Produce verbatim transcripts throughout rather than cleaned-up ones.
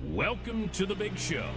Welcome to the big show.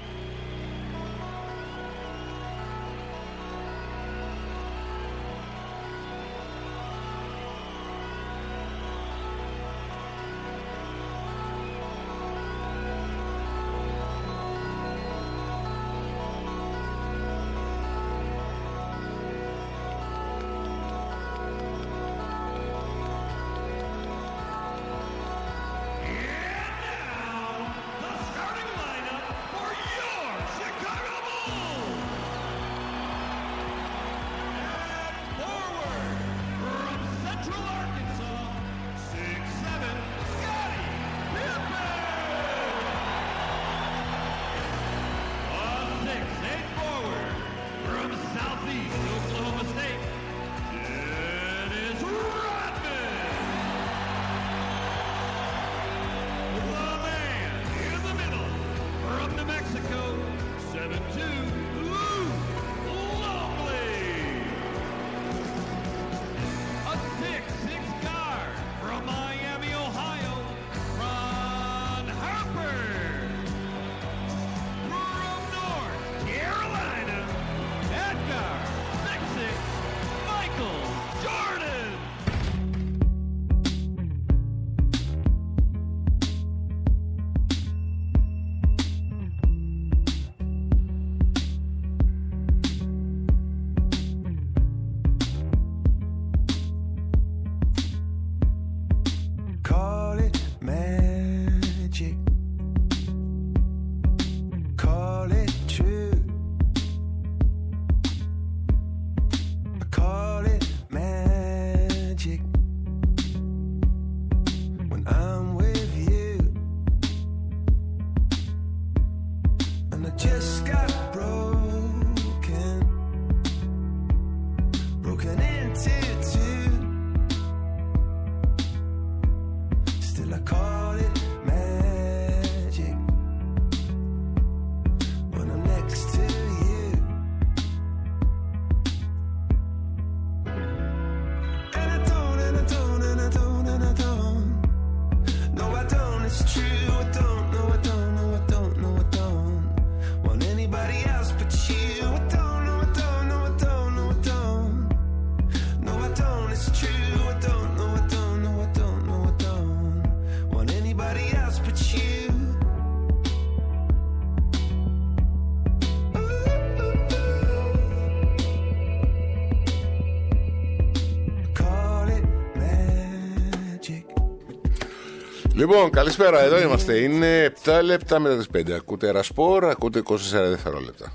Λοιπόν, καλησπέρα, εδώ είμαστε. Είναι επτά λεπτά μετά τις πέντε. Ακούτε Ρασπορ, ακούτε είκοσι τέσσερα δευτερόλεπτα.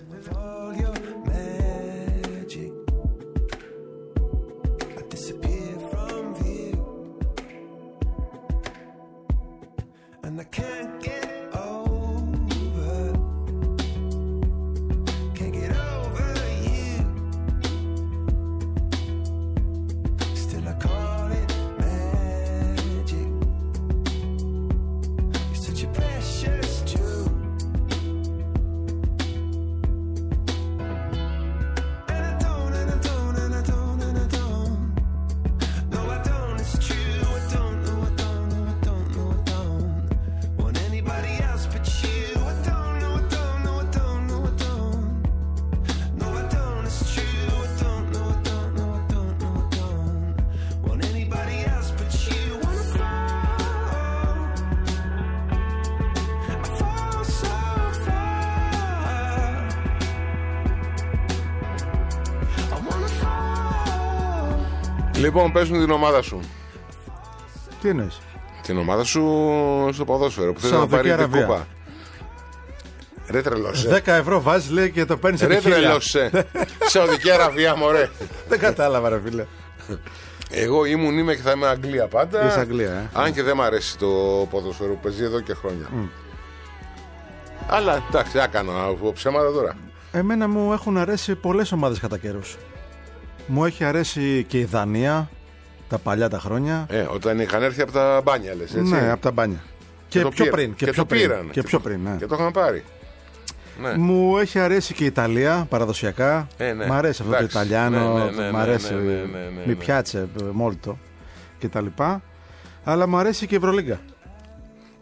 Λοιπόν, πες μου την ομάδα σου. Τι εννοείς? Την ομάδα σου στο ποδόσφαιρο που θες να πάρει την κούπα. Ρε τρελώσε. δέκα ευρώ βάζεις, λέει, και το παίρνεις από χίλια. Ρε τρελώσε. Σαουδική Αραβία, μωρέ. Δεν κατάλαβα, ρε φίλε. Εγώ ήμουν, είμαι και θα είμαι Αγγλία πάντα. Είσαι Αγγλία, ε. Αν και δεν μ' αρέσει το ποδόσφαιρο που παίζει εδώ και χρόνια. Mm. Αλλά εντάξει, θα κάνω από ψέματα τώρα. Εμένα μου έχουν αρέσει πολλές ομάδες κατά καιρούς. Μου έχει αρέσει και η Δανία τα παλιά τα χρόνια. Ε, όταν είχαν έρθει από τα μπάνια, λες, έτσι. Ναι, από τα μπάνια. Και, και πιο πήρα. πριν. Και, και πιο το πριν. πήραν. Και πιο πριν, ναι. Και το είχαν πάρει. Ναι. Μου έχει αρέσει και η Ιταλία παραδοσιακά. Ε, ναι. Μ' αρέσει αυτό. Εντάξει. Το Ιταλιάνο. Ναι, ναι, ναι, μ' αρέσει. Ναι, ναι, ναι, ναι, ναι. Μη πιάτσε μόλτο κτλ. Αλλά μου αρέσει και η Ευρωλίγκα.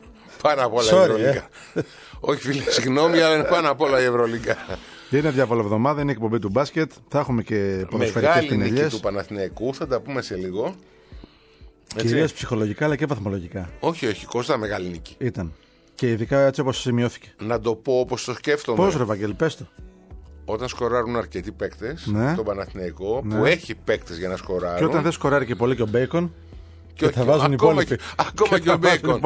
πάνω απ' όλα Sorry, η Ευρωλίγκα. Ε. Όχι φίλε, συγγνώμη, αλλά είναι πάνω απ' όλα η Ευρωλίγκα. Είναι διάβολη εβδομάδα, είναι η εκπομπή του μπάσκετ. Θα έχουμε και ποδοσφαιρικές πινελιές. Μεγάλη νίκη του Παναθηναϊκού, θα τα πούμε σε λίγο. Κυρίως ψυχολογικά αλλά και βαθμολογικά. Όχι, όχι, Κώστα, μεγάλη νίκη. Ήταν. Και ειδικά έτσι όπως σημειώθηκε. Να το πω όπως το σκέφτομαι. Πώς ρε Βαγγέλη, πες το. Όταν σκοράρουν αρκετοί παίκτες, ναι. τον Παναθηναϊκό, ναι. που έχει παίκτες για να σκοράρουν. Και όταν δεν σκοράρει και πολύ και ο Μπέικον, και, και θα βάζουν οι υπόλοιποι. Ακόμα και, και ο Μπέικον.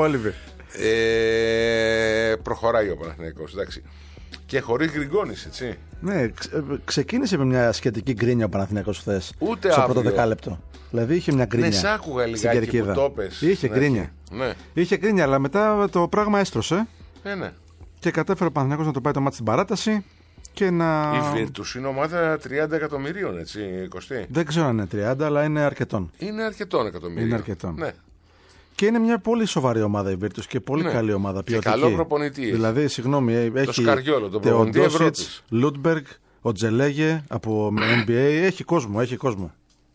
Ε, προχωράει ο Παναθηναϊκός, εντάξει. Και χωρίς Γκριγκόνης, έτσι. Ναι, ξε, ξεκίνησε με μια σχετική γκρίνια ο Παναθηναϊκός χθες. Ούτε στο πρώτο δεκάλεπτο. Δηλαδή είχε μια γκρίνια. Ναι, σ' άκουγα λιγάκι που το πες. Είχε ναι. γκρίνια. Ναι. Είχε γκρίνια, αλλά μετά το πράγμα έστρωσε. Ε, ναι. Και κατέφερε ο Παναθηναϊκός να το πάει το μάτι στην παράταση. Και να... Η Virtus είναι ομάδα τριάντα εκατομμυρίων, έτσι, Κωστή. Δεν ξέρω αν είναι τριάντα, αλλά είναι αρκετών. Είναι αρκετών εκατομμυρίων. Είναι αρκετών. Ναι. Και είναι μια πολύ σοβαρή ομάδα η Virtus και πολύ ναι. καλή ομάδα. Ποιοτική. Και καλό προπονητή. Δηλαδή, συγγνώμη, έχει το Σκαριόλο, τον προπονητή Ευρώπης. Λούντμπεργκ, ο Τζελέγε από N B A. Έχει κόσμο, έχει κόσμο.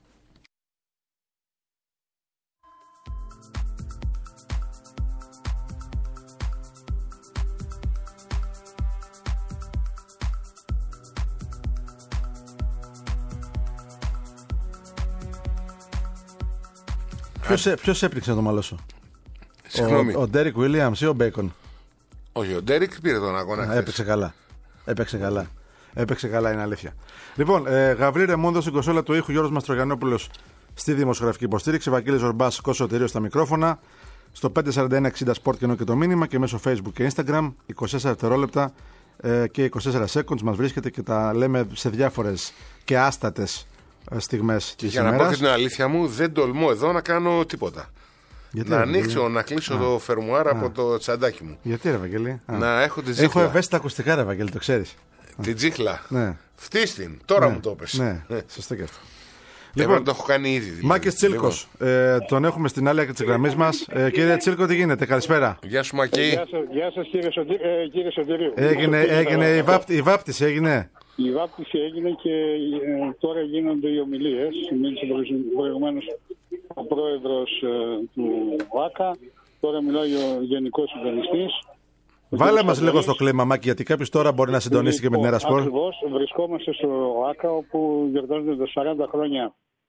Ποιος, ποιος έπληξε να το μαλώσω? Συγγνώμη. Ο Ντέρικ Βίλιαμς ή ο Μπέικον? Όχι, ο Ντέρικ πήρε τον αγώνα. Έπαιξε καλά. Έπαιξε καλά. Έπαιξε καλά, είναι αλήθεια. Λοιπόν, ε, Γαβρί Ρεμόντο στην κονσόλα του ήχου, Γιώργος Μαστρογιαννόπουλος στη δημοσιογραφική υποστήριξη, Βαγγέλης Ζορμπάς, Κώστας Σωτηρίου στα μικρόφωνα, στο πέντε σαράντα ένα εξήντα Sport και, και το μήνυμα και μέσω Facebook και Instagram, είκοσι τέσσερα δευτερόλεπτα ε, και είκοσι τέσσερα seconds μας βρίσκεται και τα λέμε σε διάφορες και άστατες στιγμές της για ημέρας. Να πω και την αλήθεια μου, δεν τολμώ εδώ να κάνω τίποτα. Γιατί, να ρε, ανοίξω, Βαγγέλη? να κλείσω Α. το φερμουάρ από το τσαντάκι μου. Γιατί ρε Βαγγέλη? Να έχω τη τζίχλα. Έχω ευαίσθητα ακουστικά ρε Βαγγέλη, το ξέρεις. Την τζίχλα. Ναι. Φτύστην, τώρα ναι. μου το πες. Ναι, σωστό και αυτό. Λοιπόν, το έχω κάνει ήδη. Δηλαδή. Μάκης Τσίλκος, λοιπόν. ε, τον έχουμε στην άλλη άκρη της γραμμής μας. Ε, κύριε Τσίλκο, τι γίνεται, καλησπέρα. Γεια σου Μακή. Ε, γεια σας, γεια σας κύριε, Σωτή, ε, κύριε Σωτηρίου. Έγινε, έγινε η, βάπτη, η βάπτιση, έγινε. Η βάπτιση έγινε και ε, τώρα γίνονται οι ομιλίες. Μίλησε προηγουμένως ο πρόεδρος ε, του ΟΑΚΑ. Τώρα μιλάει ο γενικός συντονιστής. Βάλε μας λίγο στο κλίμα, Μάκη, γιατί κάποιος τώρα μπορεί να συντονίσει και με την Ερασπορ. Ακριβώς, βρισκόμαστε στο ΟΑΚΑ όπου γιορτάζονται τα σαράντα χρόνια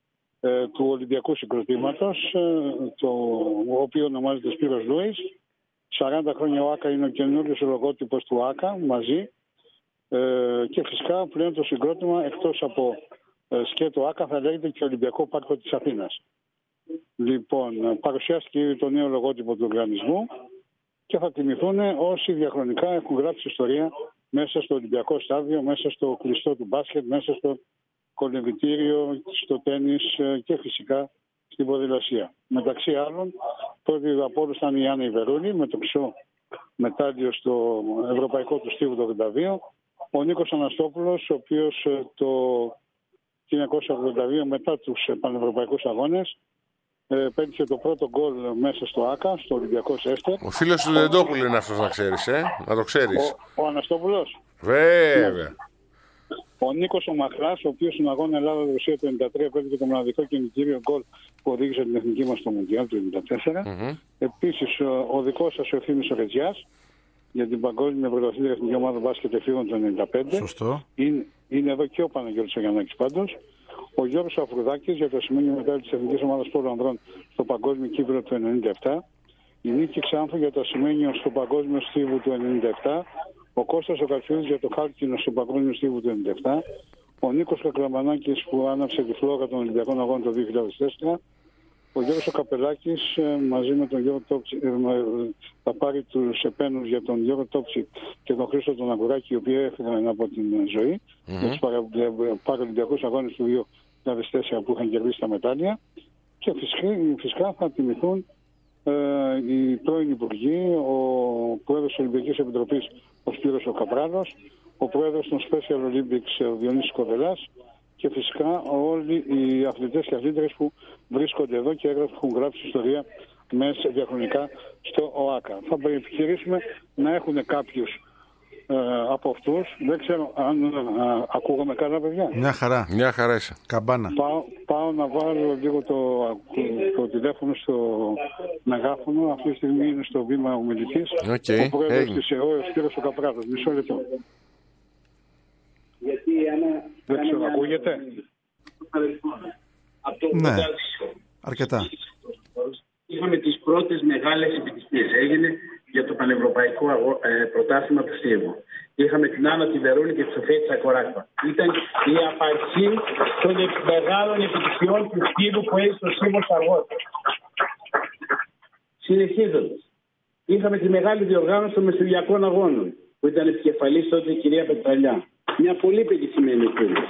ε, του Ολυμπιακού Συγκροτήματος, ε, το οποίο ονομάζεται Σπύρος Λούις. σαράντα χρόνια ο ΟΑΚΑ είναι ο καινούριος λογότυπος του ΟΑΚΑ μαζί. Ε, και φυσικά πλέον το συγκρότημα εκτός από ε, σκέτο ΟΑΚΑ θα λέγεται και Ολυμπιακό Πάρκο της Αθήνας. Λοιπόν, παρουσιάστηκε το νέο λογότυπο του οργανισμού και θα τιμηθούν όσοι διαχρονικά έχουν γράψει ιστορία μέσα στο Ολυμπιακό Στάδιο, μέσα στο κλειστό του μπάσκετ, μέσα στο κολυμβητήριο, στο τένις και φυσικά στην ποδηλασία. Μεταξύ άλλων, πρώτη από όλους ήταν η Άννα Ιβερούλη με το χρυσό μετάλλιο στο ευρωπαϊκό του στίβου το ογδόντα δύο. Ο Νίκος Αναστόπουλος, ο οποίος το χίλια εννιακόσια ογδόντα δύο μετά τους πανευρωπαϊκούς αγώνες πέτυχε το πρώτο γκολ μέσα στο ΆΚΑ, στο Ολυμπιακό Σέστερ. Ο φίλος του Λεντόπουλου είναι αυτός, να ξέρεις, ε? Να το ξέρεις. Ο, ο Αναστόπουλος. Βέβαια. Ο Νίκος ο Μαχράς, ο οποίος στον αγώνα Ελλάδα-Ρωσία του ενενήντα τρία πέτυχε το μοναδικό κινητήριο γκολ που οδήγησε την εθνική μας στο Μουντιάλ του ενενήντα τέσσερα. Mm-hmm. Επίσης, ο, ο δικός σας ο Ευθύμης ο Ρετζιάς για την παγκόσμια πρωταθλήτρια εθνική ομάδα μπάσκετ εφήβων του ενενήντα πέντε. Σωστό. Είναι, είναι εδώ και ο Παναγιώτης ο Γιαννάκης πάντως. Ο Γιώργος Αφρουδάκης για το σημείο μετάλλιο της Εθνικής Ομάδας Πόλου Ανδρών στο Παγκόσμιο Κύπρο του ενενήντα επτά. Η Νίκη Ξάνθου για το σημείο στο Παγκόσμιο Στίβου του ενενήντα επτά. Ο Κώστας ο Κατσιούδης για το χάλκινο στο Παγκόσμιο Στίβου του ενενήντα επτά. Ο Νίκος Κακλαμανάκης που άναψε τη φλόγα των Ολυμπιακών Αγώνων το δύο χιλιάδες τέσσερα. Ο Γιώργος ο Καπελάκης μαζί με τον Γιώργο Τόψη θα πάρει τους επένους για τον Γιώργο Τόψη και τον Χρήστο τον Αγκουράκη, οι οποίοι έφυγαν από την ζωή mm-hmm. για τους Παραολυμπιακούς Αγώνες του δύο χιλιάδες τέσσερα που είχαν κερδίσει τα μετάλλια. Και φυσικά, φυσικά θα τιμηθούν ε, οι πρώην υπουργοί, ο πρόεδρος της Ολυμπιακής Επιτροπής ο Σπύρος ο Καπράλος, ο πρόεδρος των Special Olympics ο Διονύσης Κοβελάς και φυσικά όλοι οι αθλητές και αθλήτρες που βρίσκονται εδώ και έχουν γράψει ιστορία μέσα διαχρονικά στο ΟΑΚΑ. Θα επιχειρήσουμε να έχουν κάποιους ε, από αυτούς. Δεν ξέρω αν ε, ακούγαμε καλά, παιδιά. Μια χαρά. Μια χαρά είσαι. Καμπάνα. Πάω, πάω να βάλω λίγο το, το τηλέφωνο στο μεγάφωνο. Αυτή τη στιγμή είναι στο βήμα ο μιλητής. Okay. Ο πρόεδρος της ΕΟ, ο κύριος ο Καπράδος. Μισό λεπτό. Δεν ξέρω, ακούγεται. Ναι, αρκετά. Είχαμε τις πρώτες μεγάλες επιτυχίες. Έγινε για το πανευρωπαϊκό ε, πρωτάθλημα του Στίβου. Είχαμε την Άννα τη Βερούλη και τη Σοφία της Ακοράκπα. Ήταν η απαρχή των μεγάλων επιτυχιών του Στίβου που έγινε στο Στίβος αργότερα. Συνεχίζοντας, είχαμε τη μεγάλη διοργάνωση των Μεσογειακών Αγώνων, που ήταν επικεφαλής τότε η κυρία Πετραλιά. Μια πολύ πετυχημένη εκδήλωση.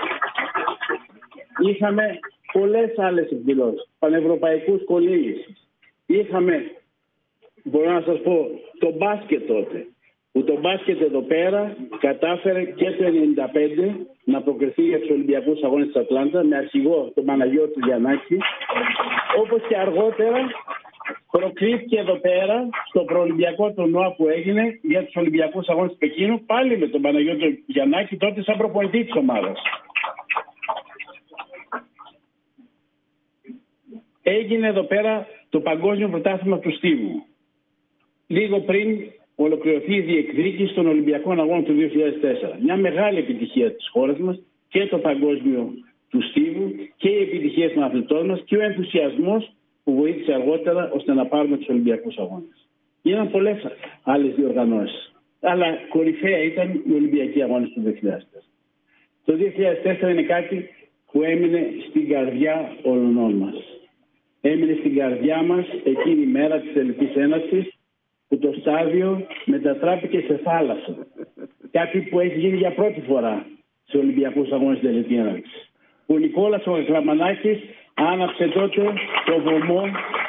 Είχαμε πολλές άλλες εκδηλώσεις, πανευρωπαϊκούς κολύγους. Είχαμε, μπορώ να σας πω, το μπάσκετ τότε, που το μπάσκετ εδώ πέρα κατάφερε και το ενενήντα πέντε να προκριθεί για τους Ολυμπιακούς Αγώνες της Ατλάντα με αρχηγό τον Παναγιώτη Γιαννάκη, όπως και αργότερα προκρίθηκε εδώ πέρα στο προολυμπιακό τουρνουά που έγινε για τους Ολυμπιακούς Αγώνες του Πεκίνου, πάλι με τον Παναγιώτη Γιαννάκη, τότε σαν προπονητή της ομάδας. Έγινε εδώ πέρα το Παγκόσμιο Πρωτάθλημα του Στίβου. Λίγο πριν ολοκληρωθεί η διεκδίκηση των Ολυμπιακών Αγώνων του δύο χιλιάδες τέσσερα. Μια μεγάλη επιτυχία της χώρας μας και το Παγκόσμιο του Στίβου και οι επιτυχίες των αθλητών μας και ο ενθουσιασμός που βοήθησε αργότερα ώστε να πάρουμε τους Ολυμπιακούς Αγώνες. Γίναν πολλές άλλες διοργανώσεις. Αλλά κορυφαία ήταν οι Ολυμπιακοί Αγώνες του δύο χιλιάδες τέσσερα. Το δύο χιλιάδες τέσσερα είναι κάτι που έμεινε στην καρδιά όλων μας. Έμεινε στην καρδιά μας εκείνη η μέρα της τελικής έναρξης που το στάδιο μετατράπηκε σε θάλασσα. Κάτι που έχει γίνει για πρώτη φορά σε Ολυμπιακούς Αγώνες της τελικής έναρξης. Ο Νικόλας ο Γκλαμανάκης άναψε τότε το βωμό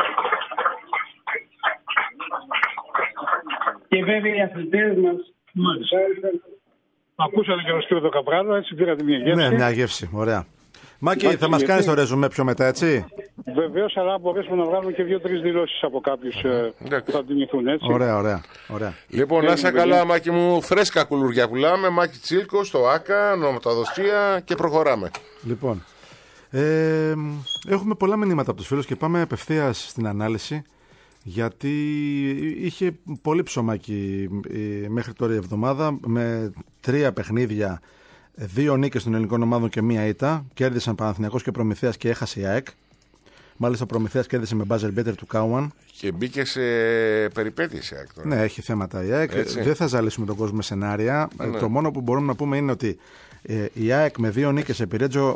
και βέβαια οι αθλητές μας. Μάλιστα. Ακούσατε και τον κύριο Καπράδο, έτσι πήρατε μια γεύση. Ναι, μια γεύση, ωραία. Μάκη, θα μας κάνεις το ρεζουμέ πιο μετά, έτσι. Βεβαίως, αλλά μπορέσουμε να βγάλουμε και δύο-τρεις δηλώσεις από κάποιους που θα τιμηθούν, έτσι. Ωραία, ωραία, ωραία. Λοιπόν, να είσαι καλά, Μάκη μου, φρέσκα κουλουριά πουλάμε. Μάκη Τσίλκο, στο ΆΚΑ, νομοταδοσία και προχωράμε. Λοιπόν, ε, έχουμε πολλά μηνύματα από τους φίλους και πάμε απευθείας στην ανάλυση. Γιατί είχε πολύ ψωμάκι μέχρι τώρα η εβδομάδα με τρία παιχνίδια, δύο νίκες των ελληνικών ομάδων και μία ήττα. Κέρδισαν Παναθηναϊκός και Προμηθέας και έχασε η ΑΕΚ. Μάλιστα ο Προμηθέας κέρδισε με buzzer beater του Κάουαν. Και μπήκε σε περιπέτειες η ΑΕΚ τώρα. Ναι, έχει θέματα η ΑΕΚ. Έτσι. Δεν θα ζαλίσουμε τον κόσμο με σενάρια. Ναι. Το μόνο που μπορούμε να πούμε είναι ότι ε, η ΑΕΚ με δύο νίκες σε Πυρέτζο,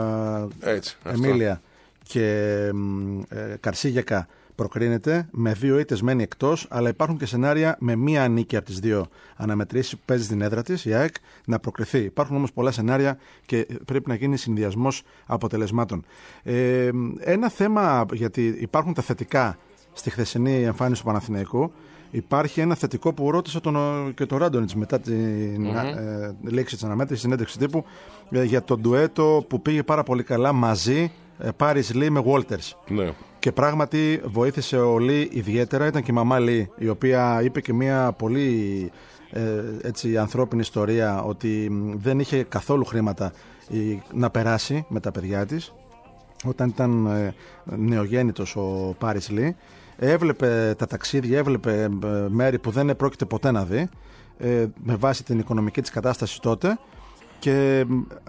Εμίλια και ε, Καρσίγιακα προκρίνεται, με δύο ήττες μένει εκτός, αλλά υπάρχουν και σενάρια με μία νίκη από τις δύο αναμετρήσεις που παίζει στην έδρα της, η ΑΕΚ, να προκριθεί. Υπάρχουν όμως πολλά σενάρια και πρέπει να γίνει συνδυασμός αποτελεσμάτων. Ε, ένα θέμα, γιατί υπάρχουν τα θετικά στη χθεσινή εμφάνιση του Παναθηναϊκού, υπάρχει ένα θετικό που ρώτησε τον, και τον Ράντονιτς μετά την mm-hmm. ε, λήξη της αναμέτρησης, συνέντευξη τύπου, ε, για το ντουέτο που πήγε πάρα πολύ καλά μαζί, ε, Πάρις Λί με Walters. Ναι. Και πράγματι βοήθησε ο Λί ιδιαίτερα, ήταν και η μαμά Λί, η οποία είπε και μια πολύ ε, έτσι, ανθρώπινη ιστορία, ότι δεν είχε καθόλου χρήματα η, να περάσει με τα παιδιά της όταν ήταν ε, νεογέννητος ο Πάρις Λί. Έβλεπε τα ταξίδια, έβλεπε ε, μέρη που δεν πρόκειται ποτέ να δει, ε, με βάση την οικονομική της κατάσταση τότε, και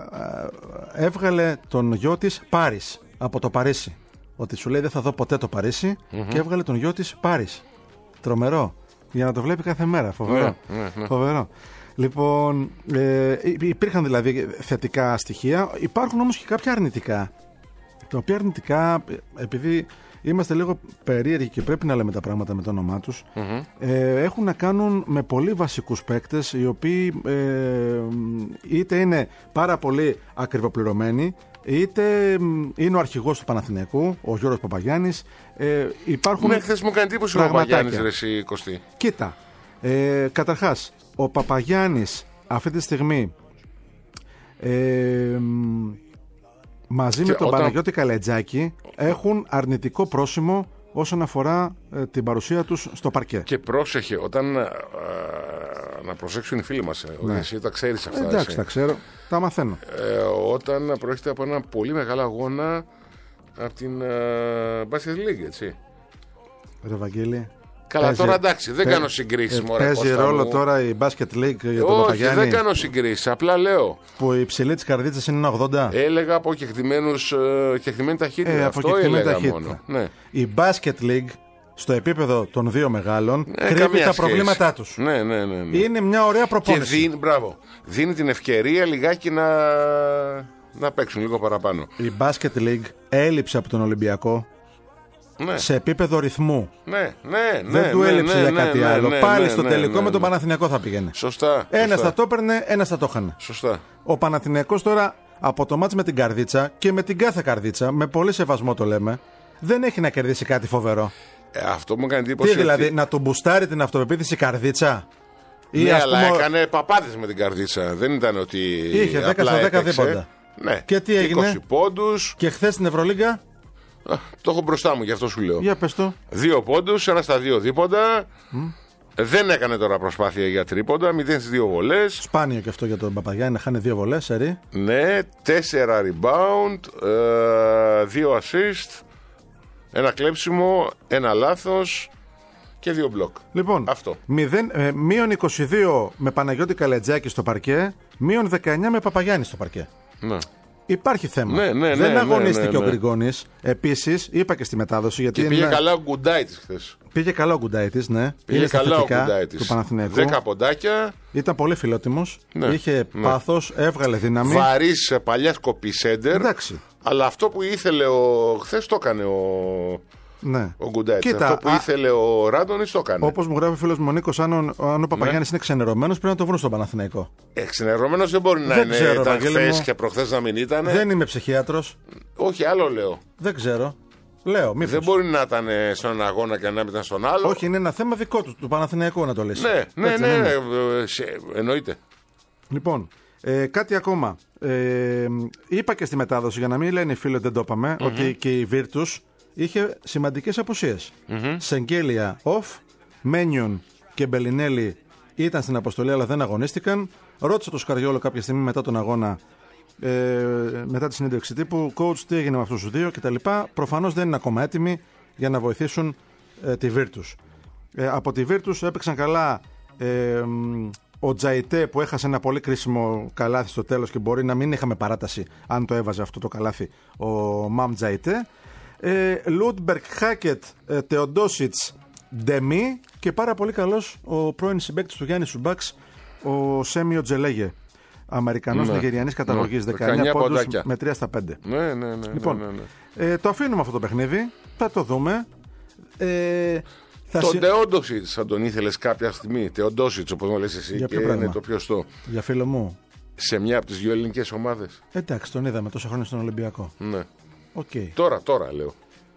ε, έβγαλε τον γιο της Πάρις από το Παρίσι. Ότι σου λέει δεν θα δω ποτέ το Παρίσι, mm-hmm. και έβγαλε τον γιο της Πάρις. Τρομερό. Για να το βλέπει κάθε μέρα. Φοβερό. Yeah, yeah, yeah. Φοβερό. Λοιπόν, ε, υπήρχαν δηλαδή θετικά στοιχεία. Υπάρχουν όμως και κάποια αρνητικά. Τα οποία αρνητικά, επειδή είμαστε λίγο περίεργοι και πρέπει να λέμε τα πράγματα με το όνομά τους, mm-hmm. ε, έχουν να κάνουν με πολύ βασικούς παίκτες, οι οποίοι ε, είτε είναι πάρα πολύ ακριβοπληρωμένοι, είτε είναι ο αρχηγός του Παναθηναϊκού, ο Γιώργος Παπαγιάννης. Ε, υπάρχουν. Ναι, χθες μου κάνει εντύπωση ο Παπαγιάννης, ρε εσύ Κωστή. Κοίτα, ε, καταρχάς, ο Παπαγιάννης αυτή τη στιγμή ε, μαζί και με τον όταν... Παναγιώτη Καλετζάκη έχουν αρνητικό πρόσημο όσον αφορά ε, την παρουσία τους στο παρκέ. Και πρόσεχε, όταν ε, να προσέξουν οι φίλοι μας. Ναι. Εσύ τα ξέρεις αυτά. Εντάξει, εσύ. τα ξέρω. Τα μαθαίνω. Ε, όταν προέρχεται από ένα πολύ μεγάλο αγώνα από την uh, Basket League, έτσι. Ρε Βαγγέλη. Καλά, παίζει, τώρα εντάξει, δεν παι, κάνω συγκρίσεις. ε, μωρέ, παίζει Κώστα ρόλο μου. τώρα η Basket League για τον Όχι, Παπαγιάννη. δεν κάνω συγκρίσεις, απλά λέω. Που η υψηλή της καρδίτσας είναι ένα ογδόντα. Έλεγα από κεκτημένους, uh, κεκτημένη ταχύτητα. Ε, Αυτό από έλεγα ταχύτητα. μόνο. Ναι. Η Basket League στο επίπεδο των δύο μεγάλων Ε, κρύβει καμία τα σχέση. προβλήματά τους. Ναι, ναι, ναι, ναι. Είναι μια ωραία Και προπόνηση. δίνει, μπράβο, δίνει την ευκαιρία λιγάκι να, να παίξουν λίγο παραπάνω. Η Basket League έλειψε από τον Ολυμπιακό Ναι, σε επίπεδο ρυθμού. ναι, ναι, ναι. Δεν του ναι, έλειψε ναι, για ναι, κάτι ναι, άλλο. ναι, Πάλι ναι, στο ναι, τελικό ναι, με τον ναι. Παναθηναϊκό θα πήγαινε. Σωστά. Ένα σωστά, θα το έπαιρνε, ένα θα το είχαν. Σωστά. Ο Παναθηναϊκός τώρα από το μάτς με την καρδίτσα και με την κάθε καρδίτσα, με πολύ σεβασμό το λέμε, δεν έχει να κερδίσει κάτι φοβερό. Ε, αυτό μου έκανε εντύπωση. Τι δηλαδή, ότι... να του μπουστάρει την αυτοπεποίθηση η καρδίτσα. Ή Ναι, ας αλλά πούμε, έκανε παπάδες με την καρδίτσα. Δεν ήταν ότι. Είχε δέκα απλά στα δέκα έπαιξε. δίποντα. Ναι. Και τι έγινε? είκοσι πόντους. Και χθες στην Ευρωλίγκα, Α, το έχω μπροστά μου, γι' αυτό σου λέω. για πες το. Δύο πόντους, ένα στα δύο δίποντα. Mm. Δεν έκανε τώρα προσπάθεια για τρίποντα. Μηδέν στις δύο βολές. Σπάνιο και αυτό για τον Παπαγιάννη να χάνει δύο βολές, σερί. Ναι, τέσσερα rebound, ε, δύο assist, ένα κλέψιμο, ένα λάθος και δύο μπλοκ. Λοιπόν, Αυτό. μηδέν, ε, μείον είκοσι δύο με Παναγιώτη Καλετζάκη στο παρκέ, μείον δεκαεννιά με Παπαγιάννη στο παρκέ. Ναι. Υπάρχει θέμα. Ναι, ναι, Δεν ναι, αγωνίστηκε ναι, ναι, ο ναι. Γκριγκόνης. Επίσης, είπα και στη μετάδοση. Γιατί Και πήγε είναι... καλά ο Γκουντάιτης χθες. πήγε καλά ο Γκουντάιτης, ναι. Πήγε Είναι καλά στα ο θετικά Γκουντάιτης. του Παναθηναϊκού. Δέκα ποντάκια. Ήταν πολύ φιλότιμος. Ναι, Είχε ναι. πάθος, έβγαλε δύναμη. Βαρύς παλιά σκοπή σέντερ. Εντάξει. Αλλά αυτό που ήθελε ο. Χθες το έκανε ο. Ναι. Ο Γκουντάιτης. Κοίτα, Αυτό που α- ήθελε ο Ράντονης το έκανε. Όπως μου γράφει ο φίλος μου ο Νίκος, αν ο, αν ο Παπαγιάννης Ναι. είναι ξενερωμένος, πρέπει να το βρουν στον Παναθηναϊκό. Εξενερωμένος δεν μπορεί να Δεν είναι. ξέρω, Ήταν Βαγγέλη χθες μου. και προχθές να μην ήταν. Δεν είμαι ψυχίατρος. Όχι, άλλο λέω. Δεν ξέρω. Λέω, μήπως. Δεν μπορεί να ήταν στον έναν αγώνα και να μην ήταν στον άλλο. Όχι, είναι ένα θέμα δικό του, του Παναθηναϊκού να το λες. Ναι, ναι, Έτσι ναι, δεν ναι, είναι? ε, σε- εννοείται. Λοιπόν, ε, κάτι ακόμα. Ε, είπα και στη μετάδοση, για να μην λένε οι φίλοι ότι δεν το είπαμε, Mm-hmm. ότι και η Virtus είχε σημαντικές απουσίες. Mm-hmm. Σεγγέλια off, Μένιον και Μπελινέλη ήταν στην αποστολή αλλά δεν αγωνίστηκαν. Ρώτησα το Σκαριόλο κάποια στιγμή μετά τον αγώνα, ε, μετά τη συνέντευξη τύπου, coach, τι έγινε με αυτούς τους δύο κτλ. Προφανώς δεν είναι ακόμα έτοιμοι για να βοηθήσουν ε, τη Virtus. Ε, από τη Virtus έπαιξαν καλά ε, μ, ο Τζαϊτέ που έχασε ένα πολύ κρίσιμο καλάθι στο τέλος και μπορεί να μην είχαμε παράταση αν το έβαζε αυτό το καλάθι ο Μαμ Τζαϊτέ. Ε, Λούντμπερκ, Χάκετ, ε, Τεοντόσιτς, Ντεμί και πάρα πολύ καλός ο πρώην συμπαίκτης του Γιάννη Σουμπάξ, ο Σέμιο Τζελέγε. Αμερικανός Ναι. Νιγηριανής καταγωγής, Ναι. δεκαεννιά δεκαεννιά πόντους ποντάκια. με τρία στα πέντε. Ναι, ναι, ναι. Λοιπόν, ναι, ναι, ναι. Ε, το αφήνουμε αυτό το παιχνίδι, θα το δούμε. Ε, θα Τον συ- Τεόντοσιτς θα τον ήθελες κάποια στιγμή. Τεόντοσιτς, όπως μου λες εσύ, Για και ποιο πράγμα? είναι το πιο στο. Για φίλο μου. Σε μια από τις δύο ελληνικές ομάδες. Εντάξει, τον είδαμε τόσα χρόνια στον Ολυμπιακό. Ναι. Οκ. Τώρα, τώρα λέω.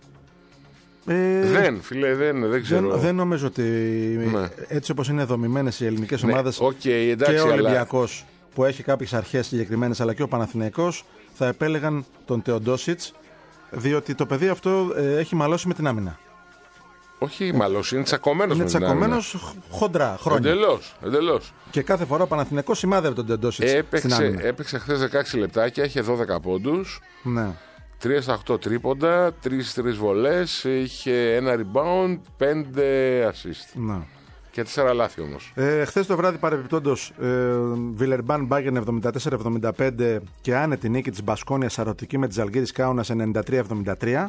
Ε, Δεν, φίλε, δεν, δεν ξέρω. δεν, δεν νομίζω ότι Ναι. έτσι όπως είναι δομημένες οι ελληνικές Ναι, ομάδες οκ, εντάξει, και ο αλλά- Ολυμπιακός που έχει κάποιες αρχές συγκεκριμένες αλλά και ο Παναθηναϊκός θα επέλεγαν τον Τεοντόσιτς διότι το παιδί αυτό ε, έχει μαλώσει με την άμυνα. Όχι, μάλλον είναι τσακωμένος. Είναι με την άμυνα. τσακωμένος χοντρά χρόνια. Εντελώς, εντελώς. Και κάθε φορά ο Παναθηναϊκός σημάδευε τον Τεοντόσιτς στην Έπαιξε, άμυνα. έπαιξε χθες δεκαέξι λεπτάκια, είχε δώδεκα πόντους, Ναι. τρία στα οκτώ τρίποντα, τρία στις τρεις βολές, είχε ένα rebound, πέντε assist. Ναι. Και τέσσερα λάθη όμως. Ε, Χθε το βράδυ παρεμπιπτόντως ε, Βιλερμπάν Μπάγεν εβδομήντα τέσσερα εβδομήντα πέντε και άνετη νίκη της Μπασκόνια σαρωτική με της Ζαλγκίρης Κάουνας ενενήντα τρία εβδομήντα τρία.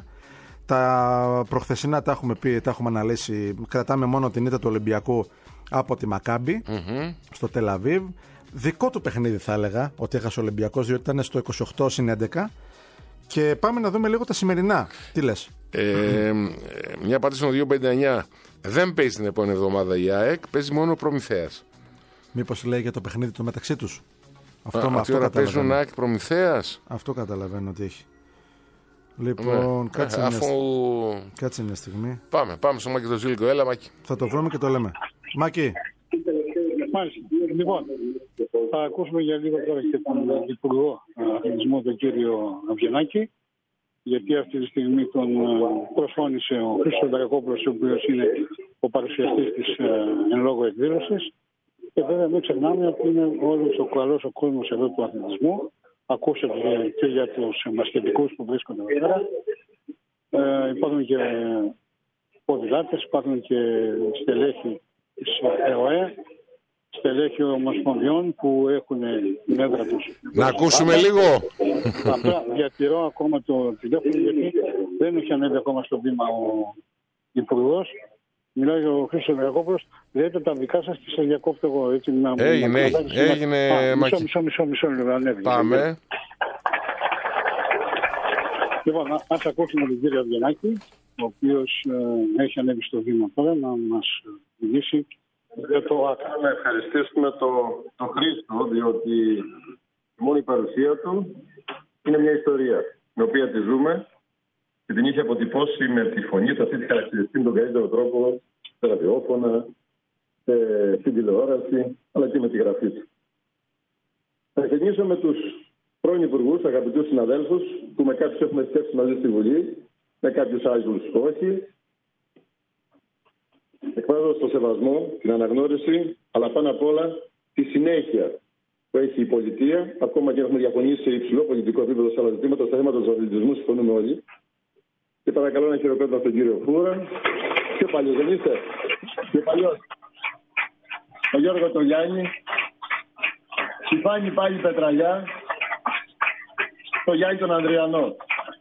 Τα προχθεσινά τα έχουμε πει, τα έχουμε αναλύσει. Κρατάμε μόνο την ήττα του Ολυμπιακού από τη Μακάμπι Mm-hmm. στο Τελαβίβ. Δικό του παιχνίδι θα έλεγα ότι έχασε ο Ολυμπιακός διότι ήταν στο είκοσι οκτώ συν έντεκα. Και πάμε να δούμε λίγο τα σημερινά. Τι λες? Ε, μια απάντηση στο δύο πενήντα εννιά. Δεν παίζει την επόμενη εβδομάδα η ΑΕΚ, παίζει μόνο ο Προμηθέας. Μήπως λέει για το παιχνίδι του μεταξύ τους? Αυτό, Α, με αυτή αυτό ώρα παίζουν καταλαβαίνω. ΑΕΚ Προμηθέας. Αυτό καταλαβαίνω ότι έχει. Λοιπόν, Ναι. κάτσε, Ε, μια... αφού... κάτσε μια στιγμή. Πάμε, πάμε στο Μάκη το Ζήλικο. Έλα, Μάκη. Θα το βρούμε και το λέμε. Μάκη, Μάλιστα. Λοιπόν, θα ακούσουμε για λίγο τώρα και τον Υπουργό Αθλητισμού, τον κύριο Αβγενάκη, γιατί αυτή τη στιγμή τον προσφώνησε ο Χρήστος Δρακόπουλος, ο οποίος είναι ο παρουσιαστής της εν λόγω εκδήλωσης. Και βέβαια μην ξεχνάμε ότι είναι όλος ο καλός ο κόσμος εδώ του αθλητισμού. Ακούσατε και για τους μπασκετικούς που βρίσκονται εδώ πέρα. Ε, υπάρχουν και ποδηλάτες, υπάρχουν και στελέχη της ΕΟΕ, στελέχη ομοσπονδιών που έχουν την έδρα τους. Να ακούσουμε λίγο. Απλά διατηρώ ακόμα το τηλέφωνο, γιατί δεν έχει ανέβει ακόμα στο βήμα ο Υπουργός. Μιλάει ο Χρήστος Δρακόπουλος. Λέτε τα δικά σας και σας διακόπτω εγώ. Έτσι, να έγινε, να έγινε. έγινε Α, μακι... μισό, μισό, μισό, μισό, μισό, ανέβη. Πάμε. Λοιπόν, ας ακούσουμε τον κύριο Αυγενάκη, ο οποίος ε, έχει ανέβει στο βήμα τώρα να μας μιλήσει για το ΆΚΑ. Να ευχαριστήσουμε τον το Χρήστο, διότι μόνο η παρουσία του είναι μια ιστορία, την οποία τη ζούμε και την είχε αποτυπώσει με τη φωνή του, αυτή τη χαρακτηριστική με τον καλύτερο τρόπο, στα ραδιόφωνα, στην τηλεόραση, αλλά και με τη γραφή του. Θα ξεκινήσω με τους πρώην υπουργούς, αγαπητούς συναδέλφους, που με κάποιους έχουμε σκέψει μαζί στη Βουλή, με κάποιους άλλους όχι. Εκφράζω το σεβασμό, την αναγνώριση, αλλά πάνω απ' όλα τη συνέχεια που έχει η πολιτεία, ακόμα και έχουμε διαφωνήσει σε υψηλό πολιτικό επίπεδο σε άλλα ζητήματα, στα θέματα του αθλητισμού συμφωνούμε όλοι. Και παρακαλώ να χειροκρότημα τον κύριο Φούρα. Πιο παλιός δεν είστε? Πιο παλιός. Ο Γιώργο τον Γιάννη. Συμπάνει πάλι Πετραλιά. Το Γιάννη τον Ανδριανό.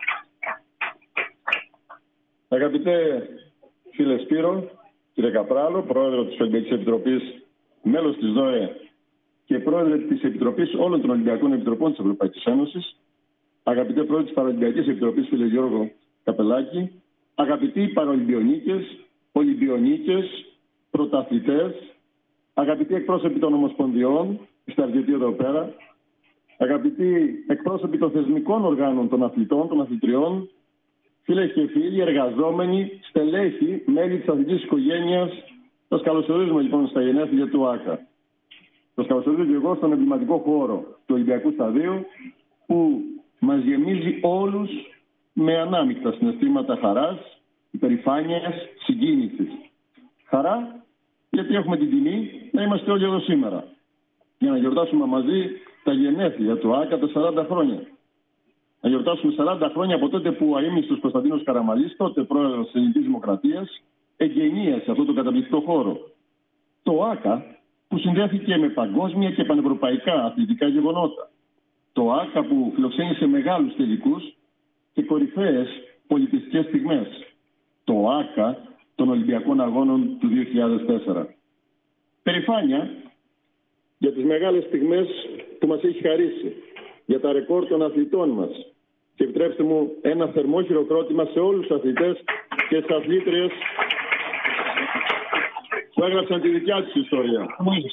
Αγαπητέ φίλε Σπύρο, κύριε Καπράλο, πρόεδρο της Ολυμπιακής Επιτροπής, μέλος της ΔΟΕ και πρόεδρε της Επιτροπής όλων των Ολυμπιακών Επιτροπών της Ευρωπαϊκής Ένωσης, αγαπητέ πρόεδρε της Παραολυμπιακής Επιτροπής, φίλε Γιώργο Καπελάκη, αγαπητοί παραολυμπιονίκες, Ολυμπιονίκες, πρωταθλητές, αγαπητοί εκπρόσωποι των Ομοσπονδιών, είστε αρκετοί εδώ πέρα, αγαπητοί εκπρόσωποι των θεσμικών οργάνων των αθλητών, των αθλητριών, φίλες και φίλοι, εργαζόμενοι, στελέχοι, μέλη της αθλητικής οικογένειας, σας καλωσορίζουμε λοιπόν στα γενέθλια του ΆΚΑ. Σας καλωσορίζω και εγώ στον εμβληματικό χώρο του Ολυμπιακού Σταδίου, που μας γεμίζει όλους με ανάμεικτα συναισθήματα χαράς, υπερηφάνειας, συγκίνησης. Χαρά, γιατί έχουμε την τιμή να είμαστε όλοι εδώ σήμερα, για να γιορτάσουμε μαζί τα γενέθλια του ΆΚΑ τα σαράντα χρόνια. Να γιορτάσουμε σαράντα χρόνια από τότε που ο αείμνηστος Κωνσταντίνος Καραμανλής, τότε πρόεδρος της Ελληνικής Δημοκρατίας, εγκαινίασε αυτό το καταπληκτικό χώρο. Το ΆΚΑ που συνδέθηκε με παγκόσμια και πανευρωπαϊκά αθλητικά γεγονότα. Το ΆΚΑ που φιλοξένησε μεγάλους τελικούς και κορυφαίες πολιτιστικές στιγμές. Το ΆΚΑ των Ολυμπιακών Αγώνων του δύο χιλιάδες τέσσερα. Περηφάνεια για τις μεγάλες στιγμές που μας έχει χαρίσει, για τα ρεκόρ των αθλητών μας. Και επιτρέψτε μου ένα θερμό χειροκρότημα σε όλους τους αθλητές και τις αθλήτριες που έγραψαν τη δικιά τους ιστορία.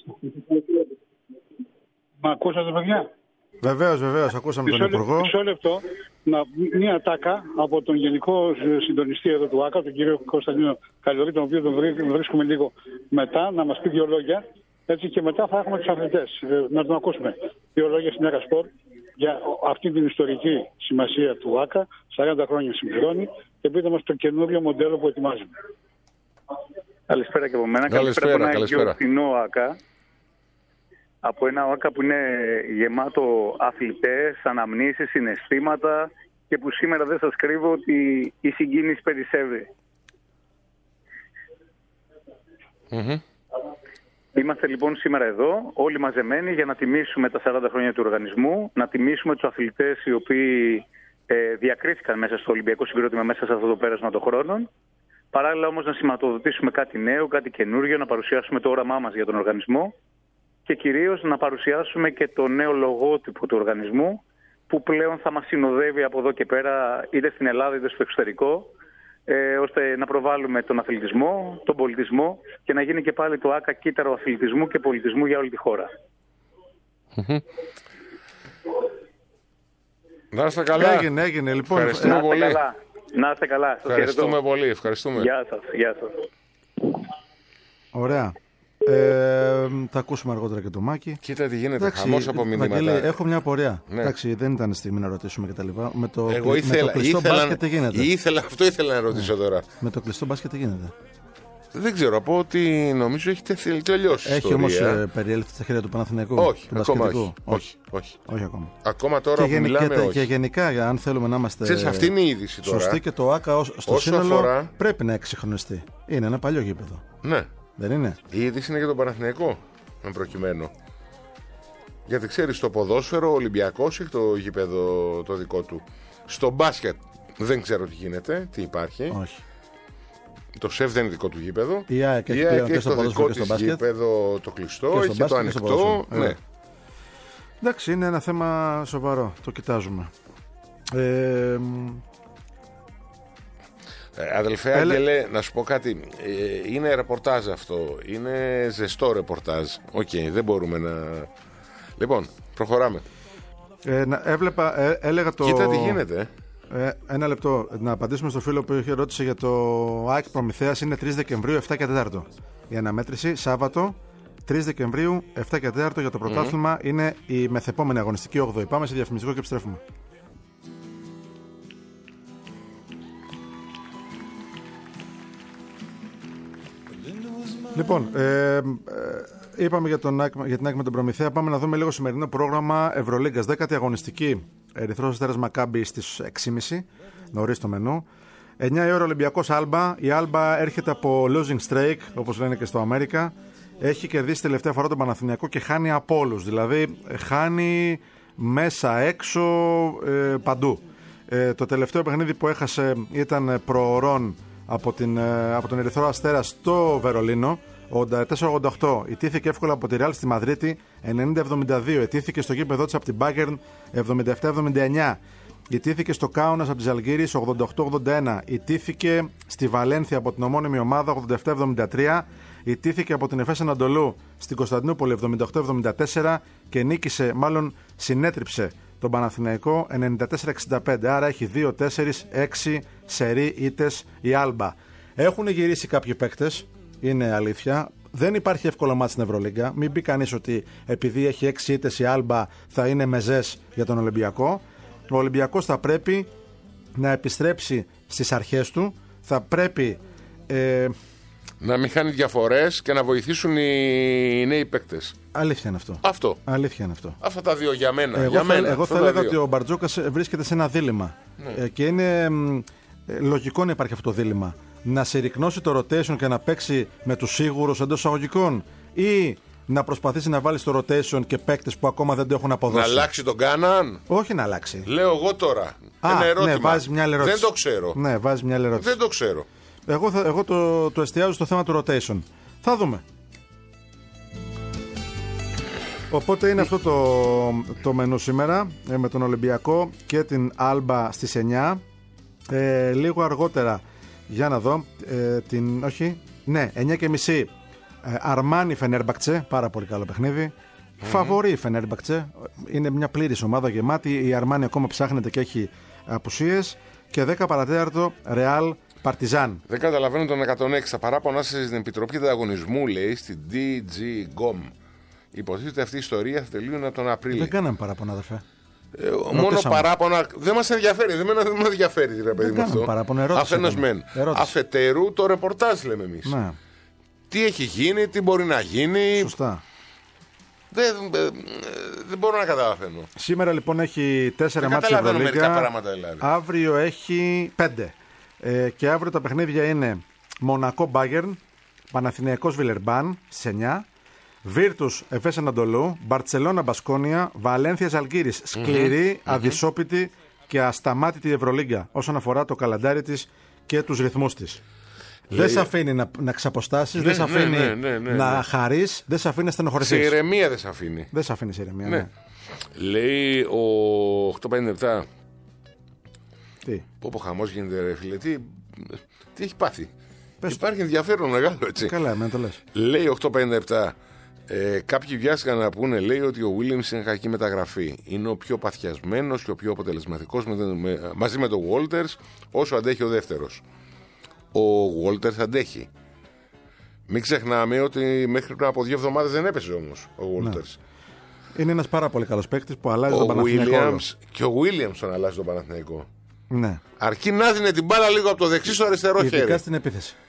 Μα ακούσατε, παιδιά? Βεβαίως, βεβαίως, ακούσαμε τον Υπουργό. Μισό λεπτό, να, μία τάκα από τον Γενικό Συντονιστή εδώ του ΆΚΑ, τον κύριο Κωνσταντίνο Καλλιορή, τον οποίο τον βρίσκουμε λίγο μετά, να μας πει δύο λόγια. Έτσι, και μετά θα έχουμε τους αθλητές. Να τον ακούσουμε. Δύο λόγια στην ΕΡΑ-Σπορ για αυτή την ιστορική σημασία του ΆΚΑ. σαράντα χρόνια συμπληρώνει, και πείτε μας το καινούριο μοντέλο που ετοιμάζουμε. Καλησπέρα και από μένα. Καλησπέρα, καλησπέρα. καλησπέρα. Από ένα γιορτινό ΆΚΑ. Από ένα ΆΚΑ που είναι γεμάτο αθλητές, αναμνήσεις, συναισθήματα, και που σήμερα δεν σας κρύβω ότι η συγκίνηση περισσεύει. Mm-hmm. Είμαστε λοιπόν σήμερα εδώ, όλοι μαζεμένοι, για να τιμήσουμε τα σαράντα χρόνια του οργανισμού, να τιμήσουμε τους αθλητές οι οποίοι ε, διακρίθηκαν μέσα στο Ολυμπιακό Συγκρότημα, μέσα σε αυτό το πέρασμα των χρόνων. Παράλληλα όμως να σηματοδοτήσουμε κάτι νέο, κάτι καινούριο, να παρουσιάσουμε το όραμά μας για τον οργανισμό και κυρίως να παρουσιάσουμε και το νέο λογότυπο του οργανισμού, που πλέον θα μας συνοδεύει από εδώ και πέρα, είτε στην Ελλάδα είτε στο εξωτερικό, ε, ώστε να προβάλλουμε τον αθλητισμό, τον πολιτισμό και να γίνει και πάλι το ΆΚΑ κύτταρο αθλητισμού και πολιτισμού για όλη τη χώρα. Να είστε καλά. Έγινε, έγινε. Λοιπόν, ευχαριστούμε να είστε πολύ. καλά. Να είστε καλά. Σας Ευχαριστούμε χαιρετώ. πολύ. Ευχαριστούμε. Γεια σας. Γεια σας. Ωραία. Ε, θα ακούσουμε αργότερα και το Μάκη. Κοίτα τι γίνεται. Εντάξει, Χαμός από Βαγγέλη, μηνύματα. έχω μια απορία. Ναι. Εντάξει, δεν ήταν στιγμή να ρωτήσουμε και τα λοιπά. Με το, Εγώ με ήθελα, το κλειστό ήθελα, μπάσκετ τι γίνεται. ήθελα, αυτό ήθελα να ρωτήσω τώρα. Με το κλειστό μπάσκετ τι γίνεται. Δεν ξέρω, από ό,τι νομίζω έχει τελειώσει. Έχει όμως ε, περιέλθει στα χέρια του Παναθηναϊκού. Όχι, ακόμα όχι. όχι. όχι. Όχι ακόμα. Ακόμα τώρα και που μιλάμε, και, όχι. Και γενικά, αν θέλουμε να είμαστε. Ξέρεις, αυτή είναι η είδηση τώρα. Σωστή, και το ΆΚΑ στο Όσο σύνολο αφορά... πρέπει να εξυγχρονιστεί. Είναι ένα παλιό γήπεδο. Ναι. Δεν είναι. Η είδηση είναι για τον Παναθηναϊκό, εν προκειμένου. Γιατί ξέρεις, στο ποδόσφαιρο ο Ολυμπιακός έχει το γήπεδο το δικό του. Στο μπάσκετ δεν ξέρω τι γίνεται, τι υπάρχει. Όχι. Το ΣΕΒ δεν είναι δικό του γήπεδο. Η ΑΕΚ έχει, έχει το δικό της γήπεδο το κλειστό, έχει το, το ανοιχτό. Ναι. Ε. Εντάξει, είναι ένα θέμα σοβαρό. Το κοιτάζουμε. Ε, ε, αδελφέ Έλε... Άγγελε, να σου πω κάτι. Ε, είναι ρεπορτάζ αυτό. Είναι ζεστό ρεπορτάζ. Οκ, okay, δεν μπορούμε να... Λοιπόν, προχωράμε. Ε, να, έβλεπα, ε, έλεγα το... Κοίτα τι γίνεται. Ε, ένα λεπτό. Να απαντήσουμε στο φίλο που είχε ρώτησε για το ΑΕΚ Προμηθέας. Είναι τρεις Δεκεμβρίου, επτά και τέσσερα. Η αναμέτρηση, Σάββατο, τρεις Δεκεμβρίου, επτά και τέσσερα για το πρωτάθλημα. Mm-hmm. Είναι η μεθεπόμενη αγωνιστική όγδοη. Πάμε σε διαφημιστικό και επιστρέφουμε. Λοιπόν, ε, ε, είπαμε για, τον, για την ΑΕΚ με τον Προμηθέα. Πάμε να δούμε λίγο σημερινό πρόγραμμα Ευρωλίγκας. Δέκατη αγωνιστική. Ερυθρός Αστέρας Μακάμπι στις έξι και μισή. Νωρίς το μενού. εννιά η ώρα Ολυμπιακός Άλμπα. Η Άλμπα έρχεται από losing streak, όπως λένε και στο Αμέρικα. Έχει κερδίσει τελευταία φορά τον Παναθηναϊκό και χάνει από όλους. Δηλαδή χάνει μέσα, έξω, ε, παντού. Ε, το τελευταίο παιχνίδι που έχασε ήταν προωρών από, την, ε, από τον Ερυθρό Αστέρα στο Βερολίνο. ογδόντα τέσσερα ογδόντα οκτώ. Ιτήθηκε εύκολα από τη Ρεάλ στη Μαδρίτη ενενήντα εβδομήντα δύο. Ιτήθηκε στο γήπεδο της από την Bayern εβδομήντα επτά εβδομήντα εννιά. Ιτήθηκε στο Κάουνας από τη Ζαλγκίρις ογδόντα οκτώ ογδόντα ένα. Ιτήθηκε στη Βαλένθια από την ομώνυμη ομάδα ογδόντα επτά εβδομήντα τρία. Ιτήθηκε από την Εφές Ανατολού στην Κωνσταντινούπολη εβδομήντα οκτώ εβδομήντα τέσσερα και νίκησε, μάλλον συνέτριψε τον Παναθηναϊκό ενενήντα τέσσερα εξήντα πέντε. Άρα έχει δύο τέσσερα έξι σερί ήττες η Άλμπα. Έχουν γυρίσει κάποιοι παίκτες. Είναι αλήθεια. Δεν υπάρχει εύκολο μάτς στην Ευρωλίγκα. Μην πει κανείς ότι επειδή έχει έξι ήττες η Άλμπα θα είναι μεζές για τον Ολυμπιακό. Ο Ολυμπιακός θα πρέπει να επιστρέψει στις αρχές του. Θα πρέπει ε... να μην χάνει διαφορές και να βοηθήσουν οι νέοι παίκτες. Αλήθεια είναι αυτό. Αυτό. Αλήθεια είναι αυτό. Αυτά τα δύο για μένα. Εγώ για θα, μένα, εγώ θα έλεγα ότι ο Μπαρτζόκας βρίσκεται σε ένα δίλημμα. Ναι. Ε, και είναι ε, λογικό να υπάρχει αυτό το δίλημμα. Να συρρυκνώσει το rotation και να παίξει με τους σίγουρους εντός εισαγωγικών, ή να προσπαθήσει να βάλει στο rotation και παίκτες που ακόμα δεν το έχουν αποδώσει. Να αλλάξει τον Κάναν. Όχι να αλλάξει. Λέω εγώ τώρα. Α, ένα ερώτημα. Ναι, βάζει μια άλλη ερώτηση. Δεν το ξέρω. Ναι, βάζει μια άλλη ερώτηση. Δεν το ξέρω. Εγώ, θα, εγώ το, το εστιάζω στο θέμα του rotation. Θα δούμε. Οπότε είναι αυτό το, το μενού σήμερα ε, με τον Ολυμπιακό και την Άλμπα στις εννιά. Ε, λίγο αργότερα, για να δω, ε, την, όχι, ναι, εννιά και μισή. Αρμάνι Φενέρμπακτσε, πάρα πολύ καλό παιχνίδι. Mm-hmm. Φαβορί Φενέρμπακτσε. Είναι μια πλήρης ομάδα γεμάτη. Η Αρμάνι ακόμα ψάχνεται και έχει απουσίες. Και δέκα παρατέταρτο Ρεάλ Παρτιζάν. Δεν καταλαβαίνω τον εκατόν έξι. Τα παράπονα σας στην Επιτροπή Ανταγωνισμού, λέει, στην ντι τζι γκομ. Υποτίθεται αυτή η ιστορία θα τελείωνε από τον Απρίλιο. Δεν κάναμε παράπονα, αδερφέ. Ε, μόνο παράπονα. Δεν μας ενδιαφέρει. Δεν με ενδιαφέρει, ρε παιδί μου αυτό. Αφενός μεν. Αφετέρου το ρεπορτάζ λέμε εμείς. Ναι. Τι έχει γίνει, τι μπορεί να γίνει. Σωστά. Δεν, δεν, δεν μπορώ να καταλαβαίνω. Σήμερα λοιπόν έχει τέσσερα μάτια Ευρωλίγκα. Δηλαδή. Αύριο έχει πέντε. Ε, και αύριο τα παιχνίδια είναι Μονακό Μπάγερν, Παναθηναϊκός Βιλερμπάν στις εννιά, Βίρτους Εφές Ανατολού, Μπαρτσελώνα Μπασκόνια, Βαλένθια Ζαλγκίρις. Σκληρή, mm-hmm. αδυσόπιτη mm-hmm. και ασταμάτητη Ευρωλίγκα όσον αφορά το καλαντάρι της και τους ρυθμούς της. Λέει... Δεν σε αφήνει να, να ξαποστάσεις, ναι, δεν σε αφήνει ναι, ναι, ναι, ναι, να ναι. χαρείς, δεν σε αφήνει να στενοχωρηθείς. Σε ηρεμία δεν σε αφήνει. Δεν σε αφήνει σε ηρεμία. Ναι. Ναι. Λέει ο οκτώ πενήντα επτά. Τι. Πω πω χαμός γίνεται, ρε φίλε. Τι, τι έχει πάθει. Πες Υπάρχει το. ενδιαφέρον μεγάλο, έτσι. Καλά, με το λες. Λέει οκτώ πενήντα επτά. Ε, κάποιοι βιάστηκαν να πούνε, λέει, ότι ο Williams είναι κακή μεταγραφή. Είναι ο πιο παθιασμένος και ο πιο αποτελεσματικός με, με, μαζί με τον Walters, όσο αντέχει ο δεύτερος. Ο Walters αντέχει. Μην ξεχνάμε ότι μέχρι πριν από δύο εβδομάδες δεν έπεσε όμως ο Walters. Ναι. Είναι ένας πάρα πολύ καλός παίκτης που αλλάζει ο τον Παναθηναϊκό. Και ο Williams τον αλλάζει τον Παναθηναϊκό. Ναι. Αρκεί να δίνει την μπάλα λίγο από το δεξί στο αριστερό ειδικά χέρι. Ειδικά στην επίθεση.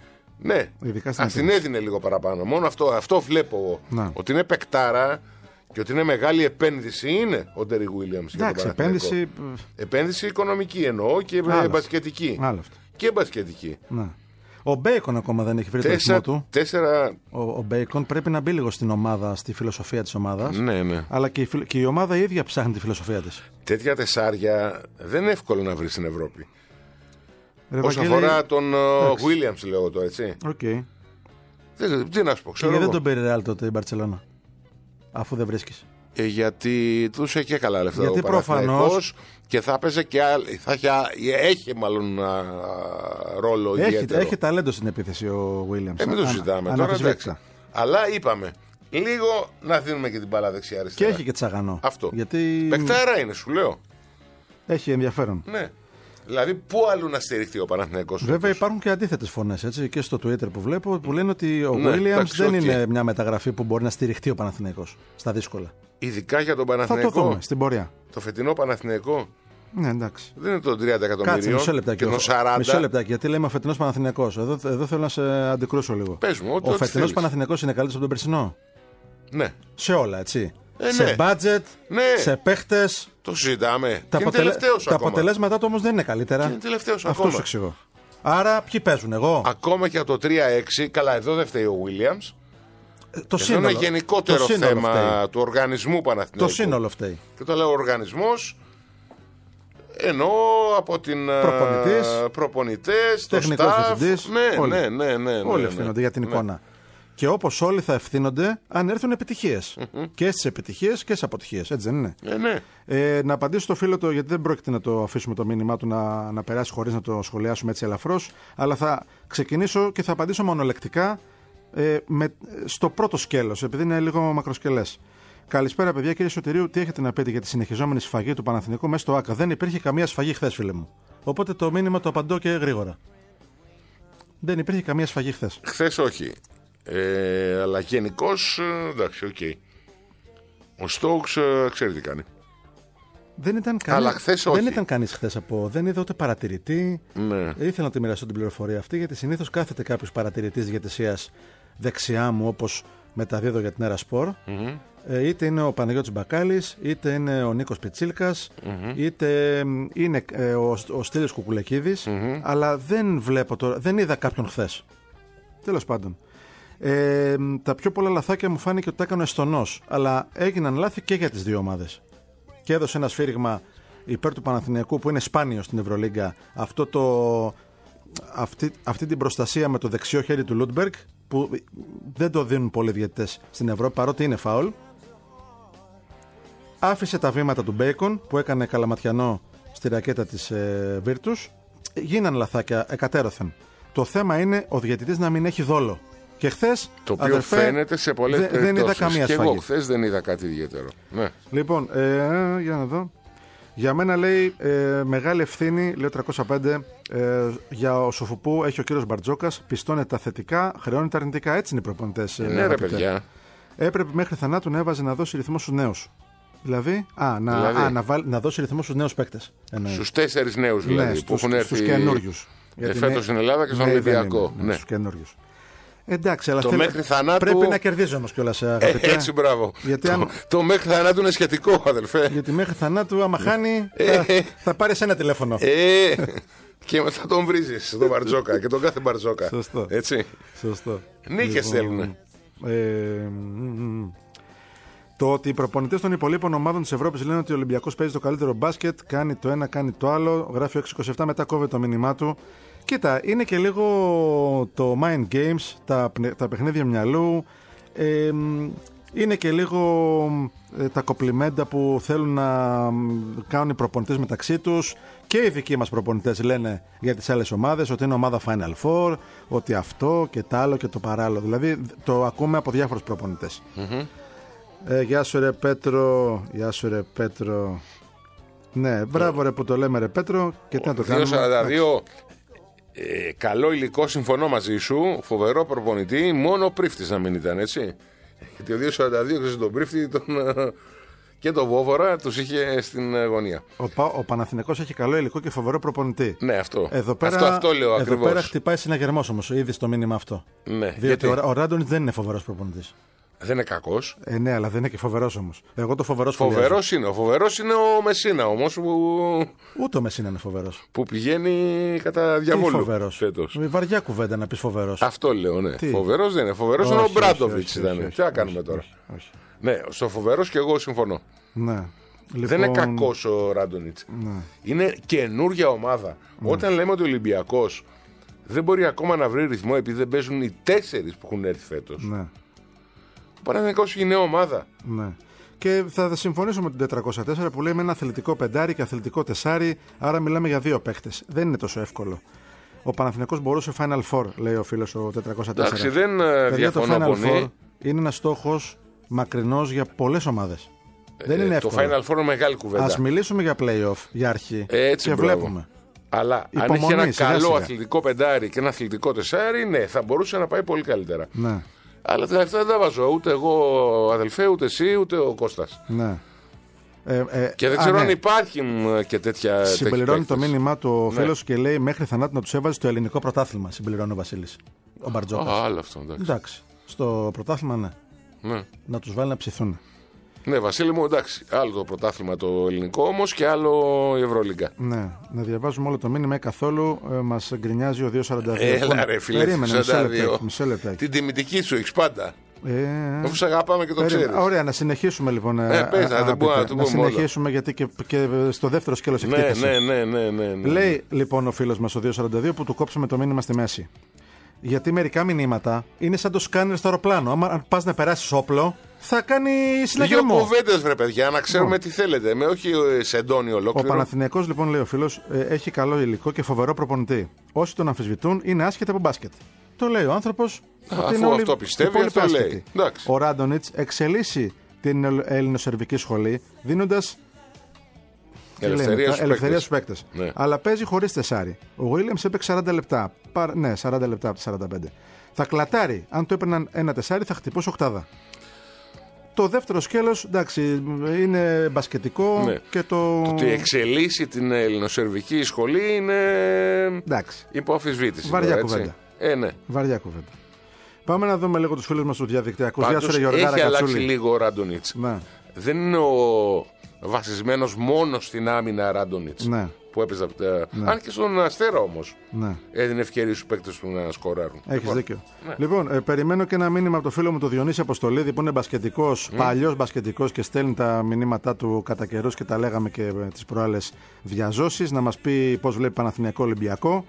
Ναι, ας την έδινε λίγο παραπάνω. Μόνο αυτό, αυτό βλέπω. Να. Ότι είναι παικτάρα και ότι είναι μεγάλη επένδυση είναι ο Ντέρι Γουίλιαμς. Εντάξει, επένδυση... επένδυση οικονομική εννοώ και Άλλο μπασκετική. Άλλο και μπασκετική. Να. Ο Μπέικον ακόμα δεν έχει βρει τέσσερα, το ρυθμό του. Τέσσερα... Ο, ο Μπέικον πρέπει να μπει λίγο στην ομάδα, στη φιλοσοφία της ομάδας. Ναι, ναι. Αλλά και η, και η ομάδα η ίδια ψάχνει τη φιλοσοφία της. Τέτοια τεσσάρια δεν είναι εύκολο να βρει στην Ευρώπη. Ρε, όσον Βαγγέλη... αφορά τον Williams, λέω το έτσι. Okay. Τι, τι να σου πω, ξέρω. Και δεν τον πήρε Ρεάλ τότε η Μπαρτσελόνα, αφού δεν βρίσκεις. Ε, γιατί τους έχει καλά λεφτά. Γιατί προφανώς. Και θα παίζει και άλλη, θα έχει, έχει μάλλον α, ρόλο έχει, ιδιαίτερο. Έχει ταλέντο στην επίθεση ο Williams. Ε, μην το συζητάμε τώρα. Αλλά είπαμε, λίγο να δίνουμε και την μπάλα δεξιά-αριστερά. Και έχει και Τσαγανό. Αυτό. Γιατί... Παικτάρα είναι, σου λέω. Έχει ενδιαφέρον. Ναι. Δηλαδή, πού αλλού να στηριχθεί ο Παναθηναϊκός. Βέβαια, υπάρχουν και αντίθετες φωνές και στο Twitter που βλέπω που λένε ότι ο ναι, Williams δεν okay. είναι μια μεταγραφή που μπορεί να στηριχθεί ο Παναθηναϊκός στα δύσκολα. Ειδικά για τον Παναθηναϊκό. Θα το δούμε στην πορεία. Το φετινό Παναθηναϊκό. Ναι, εντάξει. Δεν είναι το τριάντα εκατομμυρίων. Κάτσε μισό λεπτάκι. Και το σαράντα. Μισό λεπτάκι, γιατί λέμε ο φετινός Παναθηναϊκός. Εδώ, εδώ θέλω να σε αντικρούσω λίγο. Πες μου, ό,τι ο φετινός Παναθηναϊκός είναι καλύτερος από τον περσινό. Ναι. Σε όλα, έτσι. Ε, σε ναι. budget, ναι. σε παίχτες. Το συζητάμε. Τα, αποτελε... τα ακόμα. αποτελέσματα του όμως δεν είναι καλύτερα. Είναι τελευταίος αυτό ακόμα. σου εξηγώ. Άρα, ποιοι παίζουν, εγώ. Ακόμα και από το τρία έξι, καλά, εδώ δεν φταίει ο Williams. Το σύνολο, είναι γενικότερο το θέμα φταίει. του οργανισμού Παναθηναϊκού. Το σύνολο φταίει. Και το λέω οργανισμός, εννοώ από την προπονητής, προπονητές, το τεχνικός staff. διευθυντής, Ναι, όλοι. ναι, ναι, ναι, ναι, όλοι ναι, ευθύνονται ναι, για την ναι. εικόνα. Και όπως όλοι θα ευθύνονται αν έρθουν επιτυχίες. Mm-hmm. Και στις επιτυχίες και στις αποτυχίες. Έτσι δεν είναι. Ε, ναι. ε, να απαντήσω στο φίλο του, γιατί δεν πρόκειται να το αφήσουμε το μήνυμά του να, να περάσει χωρίς να το σχολιάσουμε έτσι ελαφρώς. Αλλά θα ξεκινήσω και θα απαντήσω μονολεκτικά ε, με, στο πρώτο σκέλος, επειδή είναι λίγο μακροσκελές. Καλησπέρα, παιδιά. Κύριε Σωτηρίου, τι έχετε να πείτε για τη συνεχιζόμενη σφαγή του Παναθηναϊκού μέσα στο ΆΚΑ? Δεν υπήρχε καμία σφαγή χθες, φίλε μου. Οπότε το μήνυμα το απαντώ και γρήγορα. Δεν υπήρχε καμία σφαγή χθες. Χθες όχι. Ε, αλλά γενικώς, εντάξει, οκ. Okay. Ο Στόουξ ε, ξέρει τι κάνει. Δεν ήταν κανείς, αλλά χθες όχι. Δεν ήταν κανείς χθες από. Δεν είδα ούτε παρατηρητή. Ναι. Ήθελα να τη μοιραστώ την πληροφορία αυτή, γιατί συνήθως κάθεται κάποιος παρατηρητής διαιτησίας δεξιά μου, όπως μεταδίδω για την Έρα Σπορ. Mm-hmm. Ε, είτε είναι ο Παναγιώτης Μπακάλης, είτε είναι ο Νίκος Πιτσίλκας, mm-hmm. είτε είναι ε, ο, ο Στέλιος Κουκουλεκίδης. Mm-hmm. Αλλά δεν βλέπω τώρα, δεν είδα κάποιον χθες. Τέλος πάντων. Ε, τα πιο πολλά λαθάκια μου φάνηκε ότι τα έκανε ο Εστονός, αλλά έγιναν λάθη και για τις δύο ομάδες. Και έδωσε ένα σφύριγμα υπέρ του Παναθηναϊκού που είναι σπάνιο στην Ευρωλίγκα, αυτό το, αυτή, αυτή την προστασία με το δεξιό χέρι του Λούντμπεργκ, που δεν το δίνουν πολλοί διαιτητές στην Ευρώπη παρότι είναι φάουλ. Άφησε τα βήματα του Μπέικον που έκανε καλαματιανό στη ρακέτα της ε, Virtus. Γίναν λαθάκια εκατέρωθεν. Το θέμα είναι ο διαιτητής να μην έχει δόλο. Και χθες, το οποίο αδερφέ, φαίνεται σε πολλές δε, περιπτώσεις. Δεν είδα καμία και σφαγή. εγώ χθες δεν είδα κάτι ιδιαίτερο. Ναι. Λοιπόν, ε, για να δω. Για μένα λέει ε, μεγάλη ευθύνη, λέω τριακόσια πέντε, ε, για ο Σοφουπού έχει ο κύριος Μπαρτζόκας, πιστώνεται τα θετικά, χρεώνει τα αρνητικά. Έτσι είναι οι προπονητές. Ε, ναι, ρε παιδιά. Έπρεπε μέχρι θανάτου να έβαζε να δώσει ρυθμό στους νέους. Δηλαδή, α, να, δηλαδή, α, να, βάλ, να δώσει ρυθμό στους νέους παίκτες. Στους τέσσερις νέους δηλαδή, ναι, που στους, έχουν έρθει στους καινούριους. φέτος στην Ελλάδα και στον ναι, Ολυμπιακό. Ναι, ναι, στους καινούριους. Εντάξει, αλλά το θέλει, μέχρι θανάτου... πρέπει να κερδίζει όμως κιόλας, αγαπητέ. Ε, έτσι, μπράβο. Γιατί το, αν... το μέχρι θανάτου είναι σχετικό, αδελφέ. Γιατί μέχρι θανάτου, άμα χάνει, θα, θα πάρεις ένα τηλέφωνο. Ε, και θα τον βρίζεις τον Μπαρτζόκα και τον κάθε Μπαρτζόκα. Σωστό. Έτσι. Σωστό. Νίκες θέλουν. Ε, το ότι οι προπονητές των υπολείπων ομάδων της Ευρώπης λένε ότι ο Ολυμπιακός παίζει το καλύτερο μπάσκετ, κάνει το ένα, κάνει το άλλο, γράφει ο έξι είκοσι επτά, μετά κόβει το μήνυμά του. Κοίτα, είναι και λίγο το mind games, τα, τα παιχνίδια μυαλού, ε, είναι και λίγο ε, τα κοπλιμέντα που θέλουν να κάνουν οι προπονητές μεταξύ τους, και οι δικοί μας προπονητές λένε για τις άλλες ομάδες ότι είναι ομάδα Final Four, ότι αυτό και το άλλο και το παράλληλο. Δηλαδή το ακούμε από διάφορους προπονητές. Mm-hmm. Ε, γεια σου ρε Πέτρο, γεια σου ρε Πέτρο. Ναι, μπράβο ρε που το λέμε ρε Πέτρο. Και τι να το κάνουμε. δύο σαράντα δύο, ε, καλό υλικό, συμφωνώ μαζί σου. Φοβερό προπονητή, μόνο πρίφτης να μην ήταν, έτσι. Γιατί ο δύο σαράντα δύο ξέρεις τον πρίφτη τον... και το Βόβορα τους είχε στην γωνία. Ο, ο Παναθηναϊκός έχει καλό υλικό και φοβερό προπονητή. Ναι, αυτό. Εδώ πέρα, αυτό, αυτό λέω ακριβώς. Εδώ πέρα χτυπάει συναγερμός όμως, ήδη στο μήνυμα αυτό. Ναι, διότι γιατί? ο, ο Ράντονιτς δεν είναι φοβερός προπονητής. Δεν είναι κακός. Ε, ναι, αλλά δεν είναι και φοβερός όμως. Εγώ το φοβερός Φοβερός είναι. Ο φοβερός είναι ο Μεσίνα όμως. Που... Ούτε ο Μεσίνα είναι φοβερός. Που πηγαίνει κατά διαβόλου. Φοβερός. Φέτος. Με βαριά κουβέντα να πεις φοβερός. Αυτό λέω, ναι. Φοβερός δεν είναι. Φοβερός είναι ο Μπράντοβιτς. Τι θα κάνουμε τώρα. Όχι, όχι. Ναι, στο φοβερός και εγώ συμφωνώ. Ναι. Λοιπόν... Δεν είναι κακός ο Ράντονιτς. Ναι. Είναι καινούργια ομάδα. Ναι. Όταν λέμε ότι ο Ολυμπιακός δεν μπορεί ακόμα να βρει ρυθμό επειδή δεν παίζουν οι τέσσερις που έχουν έρθει φέτος. Ναι. Ο Παναθηναϊκός είναι νέα ομάδα. Ναι. Και θα συμφωνήσω με την τετρακόσια τέσσερα που λέει με ένα αθλητικό πεντάρι και αθλητικό τεσάρι. Άρα μιλάμε για δύο παίχτες. Δεν είναι τόσο εύκολο. Ο Παναθηναϊκός μπορούσε Final Four, λέει ο φίλος ο τετρακόσια τέσσερα. Εντάξει, δεν διαφωνώ το πολύ. Final Four είναι ένας στόχος μακρινός για πολλές ομάδες. Ε, δεν είναι εύκολο. Το Final Four είναι μεγάλη κουβέντα. Ας μιλήσουμε για play-off, για αρχή. Έτσι, και μπράβο. βλέπουμε. Αλλά Υπομονή, αν είχε ένα σιγά, καλό σιγά. αθλητικό πεντάρι και ένα αθλητικό τεσάρι, ναι, θα μπορούσε να πάει πολύ καλύτερα. Ναι. Αλλά τα λεφτά δεν τα βάζω ούτε εγώ, αδελφέ, ούτε εσύ, ούτε ο Κώστας. Ναι. Ε, ε, Και δεν α, ξέρω ναι. αν υπάρχει και τέτοια. Συμπληρώνει το μήνυμά του ο Ναι. φίλος και λέει μέχρι θανάτου να τους έβαζε στο ελληνικό πρωτάθλημα. Συμπληρώνει ο Βασίλης. Ο Μπαρτζόκας. Α, άλλο αυτό, εντάξει. Εντάξει. Στο πρωτάθλημα, ναι. Ναι. Να τους βάλει να ψηθούν. Ναι, Βασίλη μου, εντάξει. Άλλο το πρωτάθλημα το ελληνικό όμως και άλλο η Ευρωλίγκα. Ναι, να διαβάζουμε όλο το μήνυμα καθόλου. Ε, μας γκρινιάζει ο δύο σαράντα δύο. Έλα ρε φίλε, Περίμενε, μισό σαράντα δύο. λεπτάκι, μισό λεπτάκι. Την τιμητική σου έχεις πάντα. Ε, Αφού σε αγαπάμε και το περίμενε. ξέρεις. Ωραία, να συνεχίσουμε λοιπόν. Ε, πες, α, να δεν μπορούμε να αγαπητέ. το να πούμε όλα. συνεχίσουμε γιατί και, και στο δεύτερο σκέλος Ναι, εκτίθεση. ναι, ναι, ναι, ναι, ναι. Λέει λοιπόν ο φίλος μας ο δύο σαράντα δύο που του κόψαμε το μήνυμα στη μέση. Γιατί μερικά μηνύματα είναι σαν το σκάνερ στο αεροπλάνο. Άμα πας να περάσεις όπλο, θα κάνει Δύο συναγερμό. κουβέντες βρε παιδιά, να ξέρουμε τι θέλετε. Με όχι ε, σε εντόνι Ο ολόκληρο. Παναθηναϊκός λοιπόν, λέει ο φίλος, ε, έχει καλό υλικό και φοβερό προπονητή. Όσοι τον αμφισβητούν είναι άσχετοι από μπάσκετ. Το λέει ο άνθρωπος. Αφού αυτό πιστεύει, αυτό λέει. Εντάξει. Ο Ράντονιτς εξελίσσει την ελ- ελληνοσερβική σχολή δίνοντας Ελευθερία στους ελευθερία παίκτες. στους παίκτες. Ναι. Αλλά παίζει χωρίς τεσάρι. Ο Williams έπαιξε σαράντα λεπτά. Παρ- ναι, σαράντα λεπτά από τα σαράντα πέντε. Θα κλατάρει. Αν το έπαιρναν ένα τεσάρι θα χτυπούσε οκτάδα. Το δεύτερο σκέλος, εντάξει, είναι μπασκετικό Ναι. και το. Το ότι εξελίσσει την ελληνοσερβική σχολή είναι Εντάξει. υπό αμφισβήτηση. Βαριά τώρα, έτσι. κουβέντα. Ε, ναι. Βαριά κουβέντα. Πάμε να δούμε λίγο τους φίλους μας του διαδικτυακού. Γεια Πάντως, σου, ρε Γιωργάρα έχει αλλάξει Κατσούλη. λίγο ο Ράντονιτς. Ναι, Δεν είναι ο βασισμένος μόνο στην άμυνα Ράντονιτς ναι, που έπαιζε. από τα- Αν και στον Αστέρα όμως ναι. έδινε ευκαιρίες στους παίκτες του να σκοράρουν. Έχεις Λοιπόν, δίκιο. ναι. Λοιπόν, ε, περιμένω και ένα μήνυμα από το φίλο μου τον Διονύση Αποστολίδη που είναι μπασκετικός, mm. παλιός μπασκετικός και στέλνει τα μηνύματά του κατά καιρούς και τα λέγαμε και ε, τις προάλλες διαζώσεις, να μας πει πώς βλέπει Παναθηναϊκό Ολυμπιακό.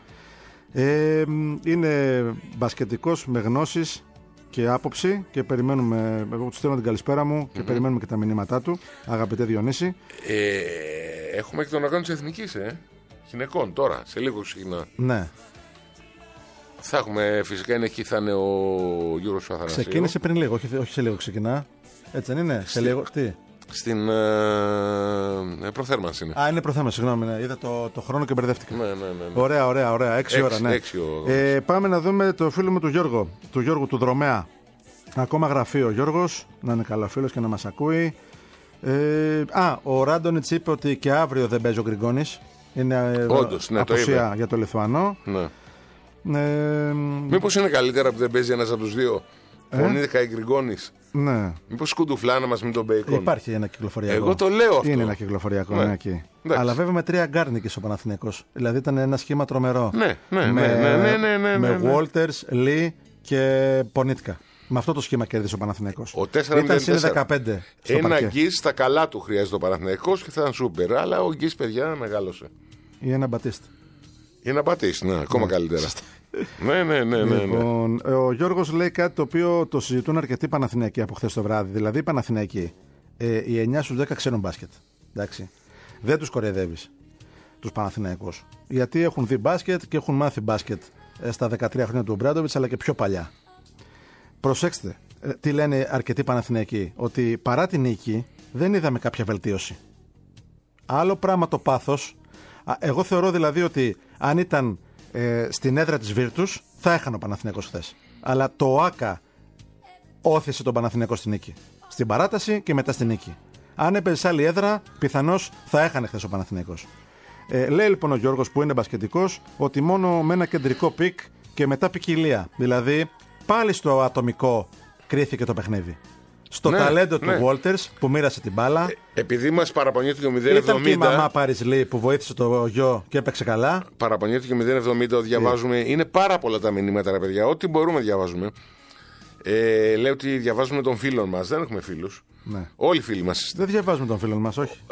Ε, είναι μπασκετικός με γνώσεις και άποψη και περιμένουμε, εγώ του στέλνω την καλησπέρα μου και mm-hmm. περιμένουμε και τα μηνύματά του, αγαπητέ Διονύση. Ε, έχουμε και τον αγώνα της Εθνικής, ε. Γυναικών τώρα, σε λίγο ξεκινά. Ναι. Θα έχουμε, φυσικά είναι εκεί, θα είναι ο Γιώργος Αθανασίου. Ξεκίνησε πριν λίγο, όχι, όχι σε λίγο ξεκινά. Έτσι δεν είναι, σε λίγο. Τι. Στην ε, προθέρμανση είναι. Α, είναι προθέμα, συγγνώμη. Ναι. Είδα το, το χρόνο και μπερδεύτηκα. Ναι, ναι, ναι, ναι. Ωραία, ωραία, ωραία. Έξι, Έξι, ώρα, ναι. έξι ο... Ε, πάμε να δούμε το φίλο μου του Γιώργο, του Γιώργου του Δρομέα. Ακόμα γραφεί ο Γιώργος, να είναι καλά φίλος και να μας ακούει. Ε, α, ο Ράντονιτς είπε ότι και αύριο δεν παίζει ο Γκριγκόνης. Είναι Όντως, ναι, το απουσία είπε. για το Λιθουανό. Ναι. Ε, Μήπως είναι καλύτερα που δεν παίζει ένας από τους δύο. Ε? Φωνήδικα η Γκριγκόνης. ναι. Μήπως σκουντουφλάνα μας με τον Μπέικον. Υπάρχει ένα κυκλοφοριακό. Εγώ το λέω αυτό. Είναι ένα κυκλοφοριακό, Ναι. ναι, εκεί. Εντάξει. Αλλά βέβαια με τρία γκάρνικες ο Παναθηναϊκός. Δηλαδή ήταν ένα σχήμα τρομερό. Ναι, ναι, με, ναι, ναι, ναι, ναι, ναι, με ναι, ναι. Walters, Lee και Πονίτκα. Με αυτό το σχήμα κέρδισε ο Παναθηναϊκός. Ο τέσσερα μηδέν Ήταν συν τέσσερα. δεκαπέντε στο Ένα παρκέ. γκις στα καλά του χρειάζεται ο Παναθηναϊκός και θα ήταν σούπερ. Αλλά ο γκις, παιδιά, μεγάλωσε. Ή ένα μπατίστη. Για να πατήσει, ναι, ακόμα καλύτερα. ναι, ναι, ναι, ναι, ναι. Λοιπόν, ο Γιώργος λέει κάτι το οποίο το συζητούν αρκετοί Παναθηναϊκοί από χθες το βράδυ. Δηλαδή οι Παναθηναϊκοί, ε, οι εννιά στους δέκα ξέρουν μπάσκετ. Εντάξει. Δεν τους κοροϊδεύεις τους Παναθηναϊκούς. Γιατί έχουν δει μπάσκετ και έχουν μάθει μπάσκετ ε, στα δεκατρία χρόνια του Μπράντοβιτς, αλλά και πιο παλιά. Προσέξτε, ε, τι λένε αρκετοί Παναθηναϊκοί. Ότι παρά την νίκη δεν είδαμε κάποια βελτίωση. Άλλο πράγμα το πάθος. Α, εγώ θεωρώ δηλαδή ότι αν ήταν ε, στην έδρα της Βίρτους θα έχανε ο Παναθηναϊκός χθες. Αλλά το ΆΚΑ όθησε τον Παναθηναϊκό στη νίκη. Στην παράταση και μετά στη νίκη. Αν έπαιζε σε άλλη έδρα, πιθανώς θα έχανε χθες ο Παναθηναϊκός. Ε, λέει λοιπόν ο Γιώργος, που είναι μπασκετικός, ότι μόνο με ένα κεντρικό πικ και μετά ποικιλία. Δηλαδή, πάλι στο ατομικό κρίθηκε το παιχνίδι. Στο ναι, ταλέντο ναι. του Walters που μοίρασε την μπάλα. Ε, επειδή μας παραπονιέται και ο μηδέν εβδομήντα. Ήταν και η μαμά Παρισλή που βοήθησε το γιο και έπαιξε καλά. Παραπονιέται και ο μηδέν εβδομήντα, διαβάζουμε. Yeah. Είναι πάρα πολλά τα μηνύματα, ρε παιδιά. Ό,τι μπορούμε διαβάζουμε. Ε, λέει ότι διαβάζουμε τον φίλο μας. Δεν έχουμε φίλους. Ναι. Όλοι οι φίλοι μας. Δεν διαβάζουμε τον φίλο μας, όχι.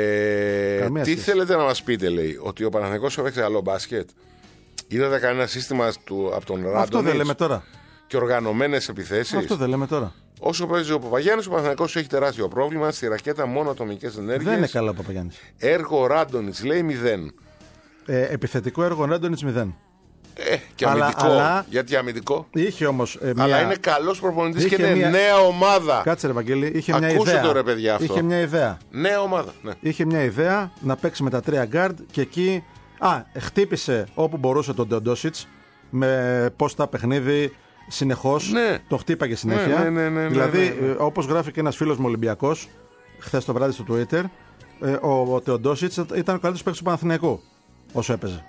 Ε, τι σχέση. Θέλετε να μας πείτε, λέει, ότι ο Παναθηναϊκός έπαιξε καλό μπάσκετ? Είδατε κανένα σύστημα του, από τον Ράντονιτς? Αυτό δεν λέμε τώρα. Και οργανωμένες επιθέσεις? Αυτό δεν λέμε τώρα. Όσο παίζει ο Παπαγιάννης, ο Παναθηναϊκός έχει τεράστιο πρόβλημα. Στη ρακέτα μόνο ατομικές ενέργειες. Δεν είναι καλά ο Παπαγιάννης. Έργο Ράντονιτς λέει μηδέν. Ε, επιθετικό έργο Ράντονιτς μηδέν. Ε, και αλλά, αμυντικό. Αλλά... Γιατί αμυντικό. Είχε όμως. Ε, μια... Αλλά είναι καλός προπονητής και είναι μια... νέα ομάδα. Κάτσε ρε Βαγγέλη, είχε Ακούστε μια ιδέα. Το ρε παιδιά αυτό. Είχε μια ιδέα. Νέα ομάδα. Ναι. Είχε μια ιδέα να παίξει με τα τρία γκάρντ και εκεί. Α, χτύπησε όπου μπορούσε τον Ντεοντόσιτς με πόστα παιχνίδι συνεχώς. Ναι. Το χτύπαγε συνέχεια. Ναι, ναι, ναι, ναι, δηλαδή, ναι, ναι, ναι. όπως γράφει και ένας φίλος μου Ολυμπιακός, χθες το βράδυ στο Twitter, ο, ο Ντεοντόσιτς ήταν ο καλύτερος παίκτης του Παναθηναϊκού όσο έπαιζε.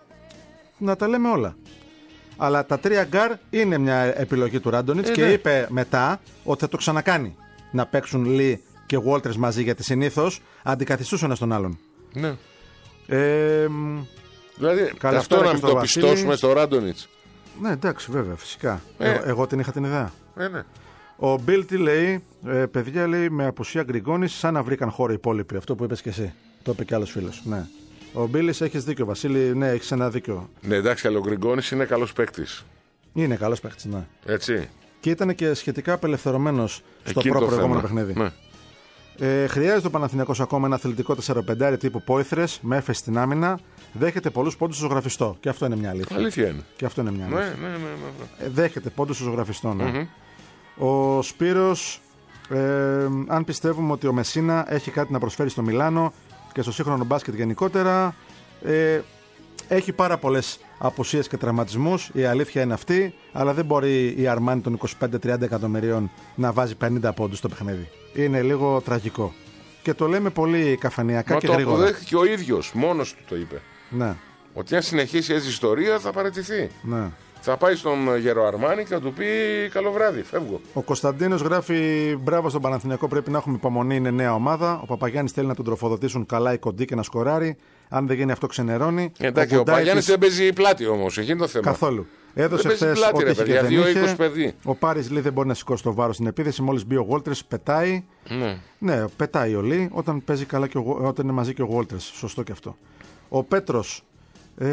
Να τα λέμε όλα. Αλλά τα τρία γκάρ είναι μια επιλογή του Ράντονιτς ε, και ναι. είπε μετά ότι θα το ξανακάνει. Να παίξουν Λι και Walters μαζί, γιατί συνήθως αντικαθιστούσαν ένα τον άλλον. Ναι. Ε, δηλαδή αυτό να μην το πιστώσουμε στο Ράντονιτς. Ναι, εντάξει, βέβαια, φυσικά. Ε. Εγώ, εγώ την είχα την ιδέα. Ε, ναι. Ο Μπιλ τι λέει, ε, παιδιά, λέει, με απουσία Γκριγκόνης, σαν να βρήκαν χώρο οι υπόλοιποι. Αυτό που είπες και εσύ. Το είπε και άλλος φίλος. Ναι. Ο Μπίλης, έχεις δίκιο, Βασίλη. Ναι, έχεις ένα δίκιο. Ναι, εντάξει, αλλά ο Γκριγκόνης είναι καλός παίκτης. Είναι καλός παίκτης, ναι. Έτσι. Και ήταν και σχετικά απελευθερωμένος στο προ-προηγούμενο παιχνίδι. Ναι. Ε, χρειάζεται ο Παναθηναϊκός ακόμα ένα αθλητικό τέσσερα πέντε τύπου Πόηθρες με έφεση στην άμυνα. Δέχεται πολλούς πόντους στο ζωγραφιστό. Και αυτό είναι μια αλήθεια. Αλήθεια είναι. Και αυτό είναι μια αλήθεια. Ναι, ναι, ναι, ναι. Ε, δέχεται πόντους στο ζωγραφιστό. Ναι. Mm-hmm. Ο Σπύρος, ε, αν πιστεύουμε ότι ο Μεσίνα έχει κάτι να προσφέρει στο Μιλάνο και στο σύγχρονο μπάσκετ γενικότερα, ε, έχει πάρα πολλές απουσίες και τραυματισμούς. Η αλήθεια είναι αυτή, αλλά δεν μπορεί η Αρμάνι των είκοσι πέντε τριάντα εκατομμυρίων να βάζει πενήντα πόντους στο παιχνίδι. Είναι λίγο τραγικό. Και το λέμε πολύ καφανιακά Μα και το γρήγορα. Το αποδέχθηκε ο ίδιος, μόνος του το είπε. Ναι. Ότι αν συνεχίσει έτσι η ιστορία θα παραιτηθεί. Ναι. Θα πάει στον γέρο Αρμάνι και θα του πει καλό βράδυ, φεύγω. Ο Κωνσταντίνος γράφει μπράβο στον Παναθηναϊκό, πρέπει να έχουμε υπομονή, είναι νέα ομάδα. Ο Παπαγιάννης θέλει να τον τροφοδοτήσουν καλά οι κοντοί και να σκοράρει. Αν δεν γίνει αυτό, ξενερώνει. Εντάξει, ο, ο Παπαγιάννης δεν παίζει πλάτη όμως, εκεί είναι το θέμα. Καθόλου. Έδωσε χθες ό,τι είχε και δεν είχε. Ο Πάρης Λί δεν μπορεί να σηκώσει το βάρος στην επίθεση. Μόλις μπει ο Walters πετάει. Ναι, ναι πετάει ο Λί όταν, παίζει καλά και ο, όταν είναι μαζί και ο Walters. Σωστό και αυτό. Ο Πέτρος. Ε,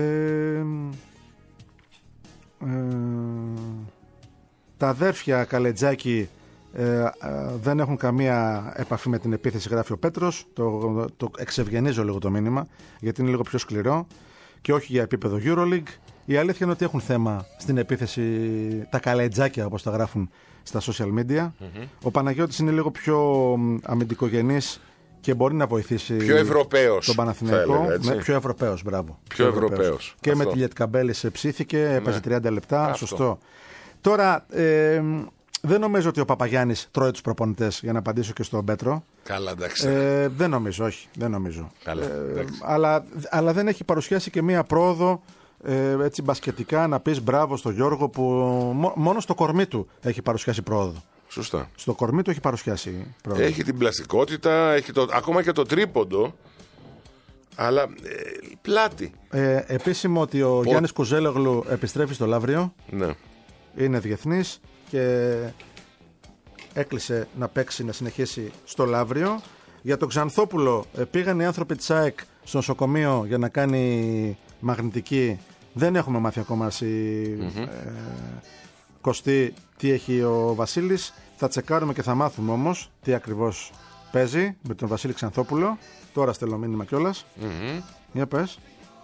ε, τα αδέρφια Καλετζάκη ε, ε, δεν έχουν καμία επαφή με την επίθεση, γράφει ο Πέτρος. Το, το εξευγενίζω λίγο το μήνυμα, γιατί είναι λίγο πιο σκληρό και όχι για επίπεδο EuroLeague. Η αλήθεια είναι ότι έχουν θέμα στην επίθεση τα Καλετζάκια, όπως τα γράφουν στα social media. Mm-hmm. Ο Παναγιώτης είναι λίγο πιο αμυντικογενής και μπορεί να βοηθήσει πιο Ευρωπαίος, τον Παναθηναϊκό. Με πιο Ευρωπαίος, μπράβο. Πιο, πιο Ευρωπαίος. Ευρωπαίος. Και αυτό. Με τη Λιετκαμπέλη σε ψήθηκε, έπαιζε ναι. τριάντα λεπτά. Αυτό. Σωστό. Τώρα, ε, δεν νομίζω ότι ο Παπαγιάννης τρώει τους προπονητές, για να απαντήσω και στον Πέτρο. Καλά, εντάξει. Ε, δεν νομίζω, όχι. Δεν νομίζω. Καλά, ε, αλλά, αλλά δεν έχει παρουσιάσει και μία πρόοδο ε, έτσι μπασκετικά να πεις μπράβο στον Γιώργο που μό, μόνο στο κορμί του έχει παρουσιάσει πρόοδο. Σωστά. Στο κορμί του έχει παρουσιάσει πρόοδο. Έχει την πλαστικότητα, έχει το, ακόμα και το τρίποντο, αλλά ε, πλάτη. Ε, επίσημο ότι ο, ο... Γιάννης Κουζέλογλου επιστρέφει στο Λαύριο. Ναι. Είναι διεθνής και έκλεισε να παίξει, να συνεχίσει στο Λαύριο. Για τον Ξανθόπουλο ε, πήγαν οι άνθρωποι της ΑΕΚ στο νοσοκομείο για να κάνει μαγνητική. Δεν έχουμε μάθει ακόμα στη mm-hmm. ε, Κωστή τι έχει ο Βασίλης. Θα τσεκάρουμε και θα μάθουμε όμως τι ακριβώς παίζει με τον Βασίλη Ξανθόπουλο. Τώρα στέλνω μήνυμα κιόλας. Mm-hmm. Για πες.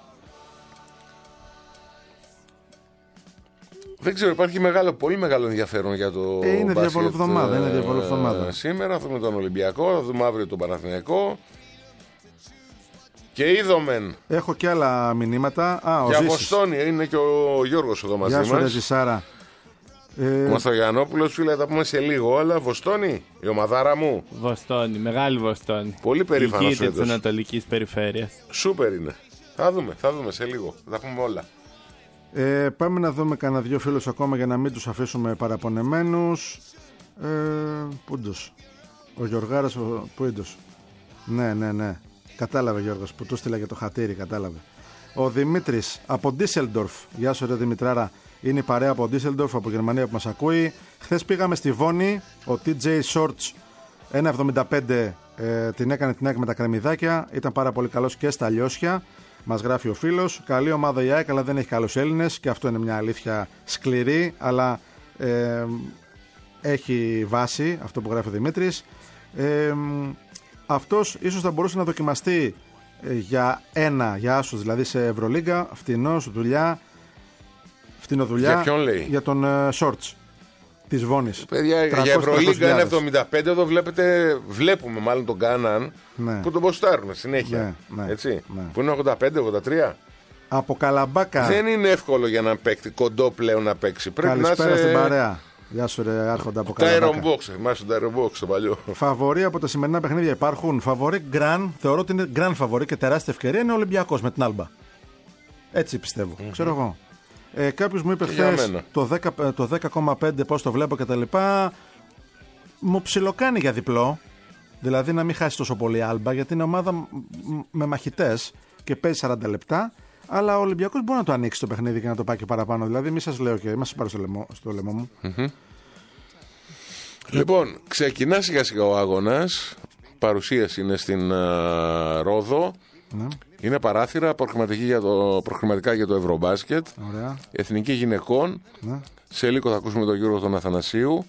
Δεν ξέρω, υπάρχει μεγάλο, πολύ μεγάλο ενδιαφέρον για το ε, είναι μπάσκετ. Διαβολοβδομάδα, είναι διαβολοβδομάδα. Σήμερα θα δούμε τον Ολυμπιακό, θα δούμε αύριο τον Παναθηναϊκό. Και είδομεν. Έχω και άλλα μηνύματα. Α, ο για Βοστόνη, είναι και ο Γιώργος εδώ μαζί μας. Γεια σου, Ρεζισάρα. Ε... Ο Μαστρογιαννόπουλος, φίλε, θα τα πούμε σε λίγο. Αλλά Βοστόνη, η ομαδάρα μου. Βοστόνη, μεγάλη Βοστόνη. Πολύ περήφανος ηγείται της έτος. Ανατολικής Περιφέρειας. Σούπερ είναι. Θα δούμε, θα δούμε σε λίγο. Θα τα πούμε όλα. Ε, πάμε να δούμε κανένα δύο φίλους ακόμα για να μην τους αφήσουμε παραπονεμένους. Ε, Πούντος. Ο Γιωργάρας, ο Πούντος. Ναι, ναι, ναι. Κατάλαβε Γιώργος που του στείλα για το χατήρι, κατάλαβε. Ο Δημήτρης από Ντίσελντορφ. Γεια σου, ρε Δημητράρα. Είναι η παρέα από Ντίσελντορφ, από Γερμανία που μας ακούει. Χθες πήγαμε στη Βόνη. Ο τι τζέι Shorts ένα εβδομήντα πέντε ε, την έκανε την ΑΕΚ με τα κρεμμυδάκια. Ήταν πάρα πολύ καλός και στα λιώσια. Μας γράφει ο φίλος. Καλή ομάδα η ΑΕΚ, αλλά δεν έχει καλούς Έλληνες. Και αυτό είναι μια αλήθεια σκληρή, αλλά ε, έχει βάση αυτό που γράφει ο Δημήτρης. Ε, αυτός ίσως θα μπορούσε να δοκιμαστεί ε, για ένα, για άσους, δηλαδή σε Ευρωλίγκα, φτηνός, δουλειά. Φτηνοδουλειά. Για ποιον λέει? Για τον ε, Shorts της Βόνης. Παιδιά, για Ευρωλίγκα ένα εβδομήντα πέντε εδώ βλέπετε, βλέπουμε μάλλον τον Κάναν, ναι, που τον ποστάρουν συνέχεια. Ναι, ναι, έτσι. Ναι. Που είναι ογδόντα πέντε ογδόντα τρία. Από Καλαμπάκα. Δεν είναι εύκολο για να παίξει κοντό πλέον να παίξει. Πρέπει καλησπέρα να είσαι... στην παρέα. Γεια σου, ρε Άρχοντα από Καλαμπάκα. Τα Iron Box, θυμάσαι το Iron Box το παλιό. Φαβορί από τα σημερινά παιχνίδια υπάρχουν. Φαβορί γκραν, θεωρώ ότι είναι γκραν φαβορί και τεράστια ευκαιρία είναι ο Ολυμπιακός με την Άλμπα. Έτσι πιστεύω. Mm-hmm. Ξέρω εγώ. Ε, κάποιος μου είπε χθες το δέκα κόμμα πέντε πώς το βλέπω κτλ. Μου ψιλοκάνει για διπλό. Δηλαδή να μην χάσει τόσο πολύ Άλμπα, γιατί είναι ομάδα με μαχητές και παίζει σαράντα λεπτά. Αλλά ο Ολυμπιακός μπορεί να το ανοίξει το παιχνίδι και να το πάει και παραπάνω. Δηλαδή, μη σας λέω και είμαστε πάρω στο λαιμό, στο λαιμό μου. Mm-hmm. Λοιπόν, ξεκινά σιγά σιγά ο αγώνας. Παρουσίαση είναι στην uh, Ρόδο. Ναι. Είναι παράθυρα για το, προκριματικά για το Ευρωμπάσκετ. Ωραία. Εθνική γυναικών. Ναι. Σε λίγο θα ακούσουμε τον Γιώργο τον Αθανασίου.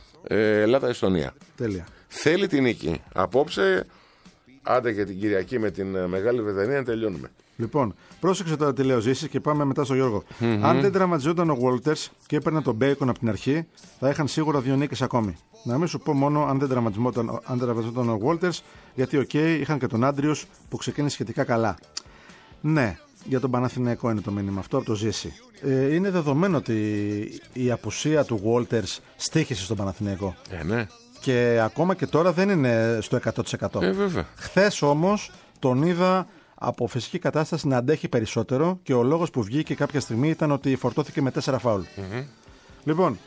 ε, Ελλάδα-Εστονία. Τέλεια. Θέλει την νίκη. Απόψε, άντε για την Κυριακή με την Μεγάλη Βρετανία να τελειώνουμε. Λοιπόν, πρόσεξε τώρα τι λέω Ζήσης και πάμε μετά στο Γιώργο. Mm-hmm. Αν δεν τραυματιζόταν ο Walters και έπαιρνε τον Bacon από την αρχή, θα είχαν σίγουρα δύο νίκες ακόμη. Να μην σου πω μόνο αν δεν τραυματιζόταν, αν τραυματιζόταν ο Walters, γιατί οκ, okay, είχαν και τον Άντριος που ξεκίνησε σχετικά καλά. Ναι, για τον Παναθηναϊκό είναι το μήνυμα αυτό από το Ζήση. Ε, είναι δεδομένο ότι η απουσία του Walters στοίχησε στον Παναθηναϊκό. Ε, ναι. Και ακόμα και τώρα δεν είναι στο εκατό τοις εκατό. Ε, βέβαια. Χθες όμως τον είδα από φυσική κατάσταση να αντέχει περισσότερο και ο λόγος που βγήκε κάποια στιγμή ήταν ότι φορτώθηκε με τέσσερα φάουλ. Mm-hmm. Λοιπόν,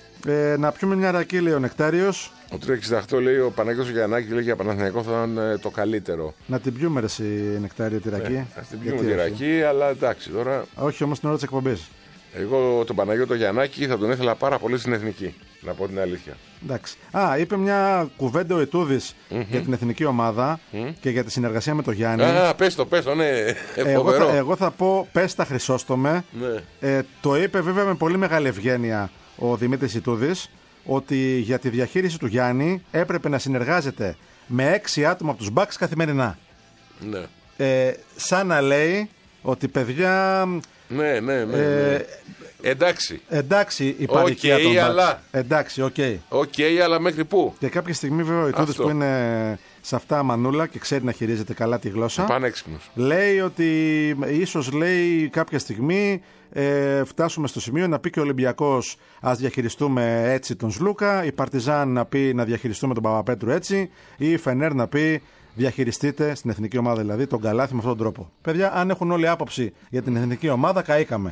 ε, να πιούμε μια ρακή, λέει ο Νεκτάριος. Ο τρία εξήντα οκτώ λέει ο Παναγιώτος Γιαννάκης, λέει για Παναθηναϊκό θα είναι το καλύτερο. Να την πιούμε ρε εσύ Νεκτάριο τη ρακή. Ναι, να την πιούμε τη ρακή, αλλά εντάξει τώρα. Όχι όμως την ώρα της εκπομπής. Εγώ τον Παναγιώτο Γιαννάκη θα τον ήθελα πάρα πολύ στην εθνική, να πω την αλήθεια. Εντάξει. Α, είπε μια κουβέντα ο Ιτούδης mm-hmm. για την εθνική ομάδα mm-hmm. και για τη συνεργασία με τον Γιάννη. Α, πες το, πες το, ναι. Εγώ θα, εγώ θα πω, πες τα Χρυσόστομε. Ναι. Ε, το είπε βέβαια με πολύ μεγάλη ευγένεια ο Δημήτρης Ιτούδης, ότι για τη διαχείριση του Γιάννη έπρεπε να συνεργάζεται με έξι άτομα από τους Bucks καθημερινά. Ναι. Ε, σαν να λέει ότι παιδιά... Ναι, ναι, ναι. ναι. Ε, εντάξει. Εντάξει, η παροικία okay, των Bucks. Αλλά... Εντάξει, οκ. Okay. Οκ, okay, αλλά μέχρι πού. Και κάποια στιγμή βέβαια ο Ιτούδης που είναι σε αυτά μανούλα και ξέρει να χειρίζεται καλά τη γλώσσα. Πανέξυπνος. Λέει ότι ίσως λέει κάποια στιγμή ε, φτάσουμε στο σημείο να πει και ο Ολυμπιακός ας διαχειριστούμε έτσι τον Σλούκα, η Παρτιζάν να πει να διαχειριστούμε τον Παπαπέτρου έτσι, ή η Φενέρ να πει διαχειριστείτε στην εθνική ομάδα δηλαδή τον Καλάθι με αυτόν τον τρόπο. Παιδιά, αν έχουν όλη άποψη για την εθνική ομάδα, καήκαμε.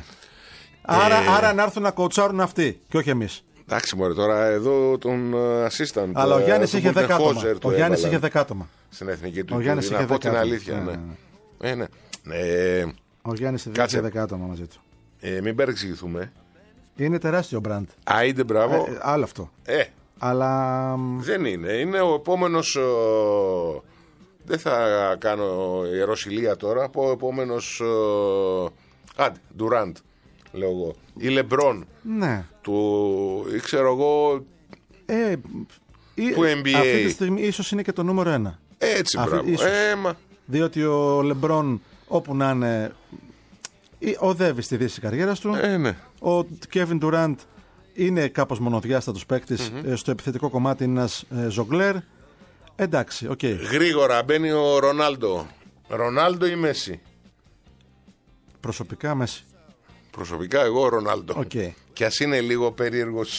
Άρα, ε... άρα να έρθουν να κοουτσάρουν αυτοί και όχι εμείς. Εντάξει, μωρέ, τώρα εδώ τον assistant. Αλλά ο Γιάννης είχε δέκα άτομα. Ο Γιάννης είχε δέκα άτομα. Στην εθνική του. Ο Γιάννης είχε δέκα την αλήθεια. Ναι. Ναι. Ε, ναι. Ε, ο Γιάννης είχε δέκα άτομα μαζί του. Ε, μην παρεξηγηθούμε. Είναι τεράστιο μπραντ. Άιντε, μπράβο. Ε, άλλο αυτό. Ε. Αλλά. Δεν είναι. Είναι ο επόμενος. Ο... Δεν θα κάνω ιεροσυλία τώρα. Ο επόμενος. Ο... Άντε, Ντουράντ. Λέω εγώ. Ή Λεμπρόν. Ναι. Του. Ή ξέρω εγώ. Ε, του N B A. Αυτή τη στιγμή ίσως είναι και το νούμερο ένα. Έτσι, αυτή, μπράβο. Ε, μα... Διότι ο Λεμπρόν όπου να είναι οδεύει στη δύση της καριέρας του. Ε, ναι. Ο Κέβιν Ντουράντ είναι κάπως μονοδιάστατος παίκτης. Mm-hmm. Στο επιθετικό κομμάτι είναι ένας ε, ζογκλέρ. Εντάξει, οκ. Okay. Γρήγορα μπαίνει ο Ρονάλντο. Ρονάλντο ή Μέση? Προσωπικά Μέση. Προσωπικά εγώ Ρονάλντο. Okay. κι ας είναι λίγο περίεργος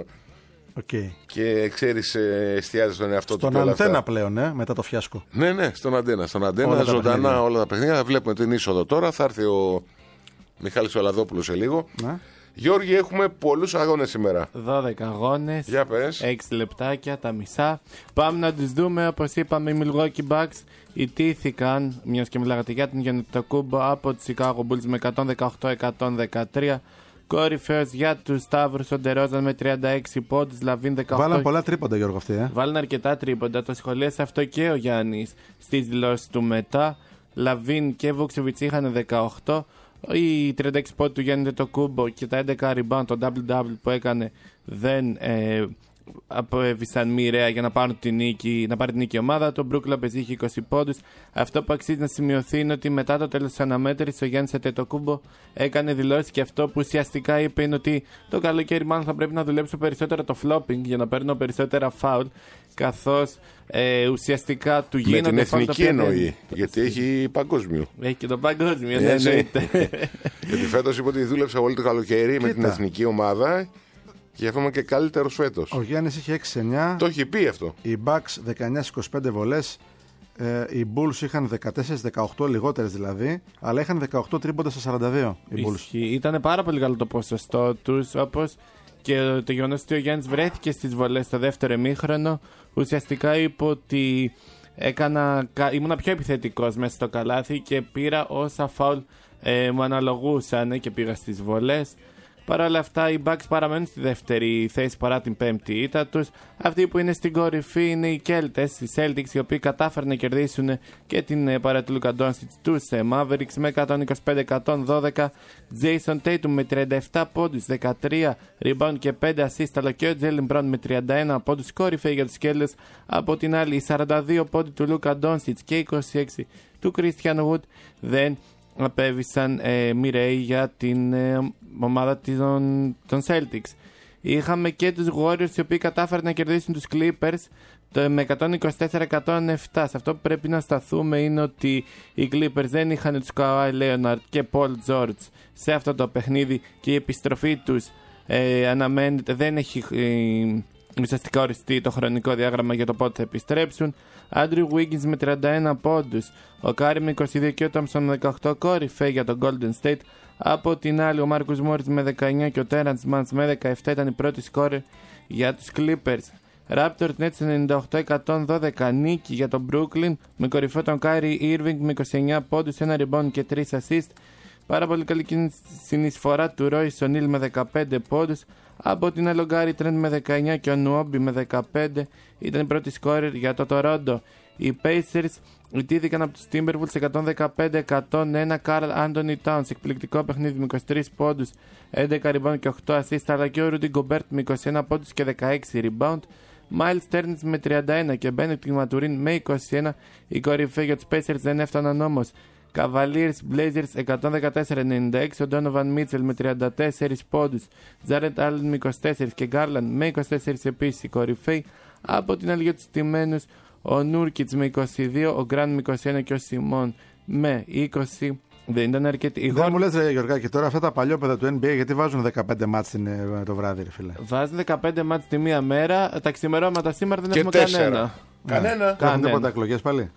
Okay. και ξέρεις, εστιάζει στον εαυτό στον του. Στον αντένα πλέον, ε, μετά το φιάσκο. Ναι, ναι, στον αντένα. Στον αντένα, όλα ζωντανά τα όλα τα παιχνίδια. Βλέπουμε την είσοδο τώρα. Θα έρθει ο Μιχάλης Ολαδόπουλος σε λίγο. Ναι. Γιώργη, έχουμε πολλούς αγώνες σήμερα. δώδεκα αγώνες. Για πες. έξι λεπτάκια, τα μισά. Πάμε να τους δούμε. Όπως είπαμε, οι Milwaukee Bucks ιτήθηκαν, μιας και μιλάγατε για την Γιαννητοκούμπο, από τους Chicago Bulls με εκατόν δεκαοκτώ εκατόν δεκατρία. Κορυφαίος για τους Σταύρους, ο Ντερόζαν με τριάντα έξι πόντους, Λαβίν δεκαοκτώ. Βάλαν πολλά τρίποντα, Γιώργο, αυτοί. Ε. Βάλαν αρκετά τρίποντα. Το σχολίασε αυτό και ο Γιάννης στις δηλώσεις του μετά. Λαβίν και Βούξεβιτς είχαν δεκαοκτώ. Οι τριάντα έξι πόντους του Γιάννη Αντετοκούμπο και τα έντεκα rebound, το double-double που έκανε, δεν ε, απέβησαν μοιραία για να πάρουν την νίκη, να πάρει την νίκη η ομάδα. Το Μπρουκ Λόπεζ είχε είκοσι πόντους. Αυτό που αξίζει να σημειωθεί είναι ότι μετά το τέλος της αναμέτρησης ο Γιάννης Αντετοκούμπο έκανε δηλώσεις και αυτό που ουσιαστικά είπε είναι ότι το καλοκαίρι μάλλον θα πρέπει να δουλέψω περισσότερο το flopping για να παίρνω περισσότερα foul, καθώς ε, ουσιαστικά του γίνονται. Με την εθνική εννοεί, δεν... γιατί έχει παγκόσμιο. Έχει και το παγκόσμιο, yeah, ναι, εννοείται. Γιατί φέτος είπε ότι δούλεψε όλη το καλοκαίρι Κοίτα. με την εθνική ομάδα και αυτό είμαι και καλύτερος φέτος. Ο Γιάννης είχε έξι εννιά. Το έχει πει αυτό. Οι Bucks δεκαεννιά είκοσι πέντε βολές. Ε, οι Bulls είχαν δεκατέσσερα δεκαοκτώ, λιγότερες δηλαδή, αλλά είχαν δεκαοκτώ τρίποντα στα σαράντα δύο. Οι Bulls. Ήταν πάρα πολύ καλό το ποσοστό τους, όπως και το γεγονός ότι ο Γιάννης βρέθηκε στις βολές στο δεύτερο ημίχρονο. Ουσιαστικά είπε ότι έκανα, ήμουν πιο επιθετικός μέσα στο καλάθι και πήρα όσα φάουλ ε, μου αναλογούσαν και πήγα στις βολές. Παρ' όλα αυτά, οι Bucks παραμένουν στη δεύτερη θέση παρά την πέμπτη ήττα τους. Αυτοί που είναι στην κορυφή είναι οι Κέλτες, οι Celtics, οι οποίοι κατάφεραν να κερδίσουν και την παρέα του Λούκα Ντόντσιτς τους Mavericks με εκατόν είκοσι πέντε εκατόν δώδεκα. Jason Tatum με τριάντα επτά πόντους, δεκατρία rebound και πέντε assist, αλλά και ο Jaylen Brown με τριάντα ένα πόντους, κορυφαίοι για τους Κέλτες. Από την άλλη, οι σαράντα δύο πόντοι του Λούκα Ντόντσιτς και είκοσι έξι του Christian Wood δεν απέβησαν ε, μοιραίοι για την ε, ομάδα των, των Celtics. Είχαμε και τους Warriors, οι οποίοι κατάφεραν να κερδίσουν τους Clippers το, με εκατόν είκοσι τέσσερα εκατόν επτά. Σε αυτό που πρέπει να σταθούμε είναι ότι οι Clippers δεν είχαν τους Kawhi Leonard και Paul George σε αυτό το παιχνίδι και η επιστροφή τους ε, αναμένεται, δεν έχει ε, ουσιαστικά οριστεί το χρονικό διάγραμμα για το πότε θα επιστρέψουν. Andrew Wiggins με τριάντα ένα πόντους, ο Κάρι με είκοσι δύο και ο Thompson με δεκαοκτώ, κορυφαίοι για τον Golden State. Από την άλλη, ο Marcus Morris με δεκαεννιά και ο Terrence Mann με δεκαεπτά ήταν οι πρώτοι σκόρερ για τους Clippers. Raptors Nets ενενήντα οκτώ εκατόν δώδεκα, νίκη για τον Brooklyn με κορυφαίο τον Kyrie Irving με είκοσι εννιά πόντους, ένα rebound και τρία assist. Πάρα πολύ καλή συνεισφορά του Royce O'Neal με δεκαπέντε πόντους. Από την άλλη, ο Gary Trent με δεκαεννιά και ο Νουόμπι με δεκαπέντε ήταν οι πρώτοι σκόρερ για το Toronto. Οι Pacers ιτήθηκαν από τους Timberwolves εκατόν δεκαπέντε εκατόν ένα. Carl Anthony Towns, εκπληκτικό παιχνίδι με είκοσι τρεις πόντους, έντεκα rebound και οκτώ assist, αλλά και ο Rudy Gobert με είκοσι ένα πόντους και δεκαέξι rebound. Miles Turner με τριάντα ένα και Bennett Maturin με είκοσι ένα. Οι κορυφαίοι για τους Pacers δεν έφταναν όμως. Cavaliers Blazers εκατόν δεκατέσσερα ενενήντα έξι, ο Donovan Mitchell με τριάντα τέσσερις πόντους, Jared Allen με είκοσι τέσσερα και Garland με είκοσι τέσσερα επίσης οι κορυφαίοι. Από την άλλη για τους τιμένους, ο Nurkic με είκοσι δύο, ο Grant με είκοσι ένα και ο Simon με είκοσι. Δεν ήταν αρκετή. Δεν γόρ... μου λες, ρε Γιωργάκη, τώρα αυτά τα παλιόπαιδα του N B A γιατί βάζουν δεκαπέντε μάτς το βράδυ, ρε φίλε. Βάζουν δεκαπέντε μάτς τη μία μέρα. Τα ξημερώματα σήμερα δεν και έχουμε τέσσερα. κανένα. Κανένα. Έχουν τίποτα εκλογές πάλι.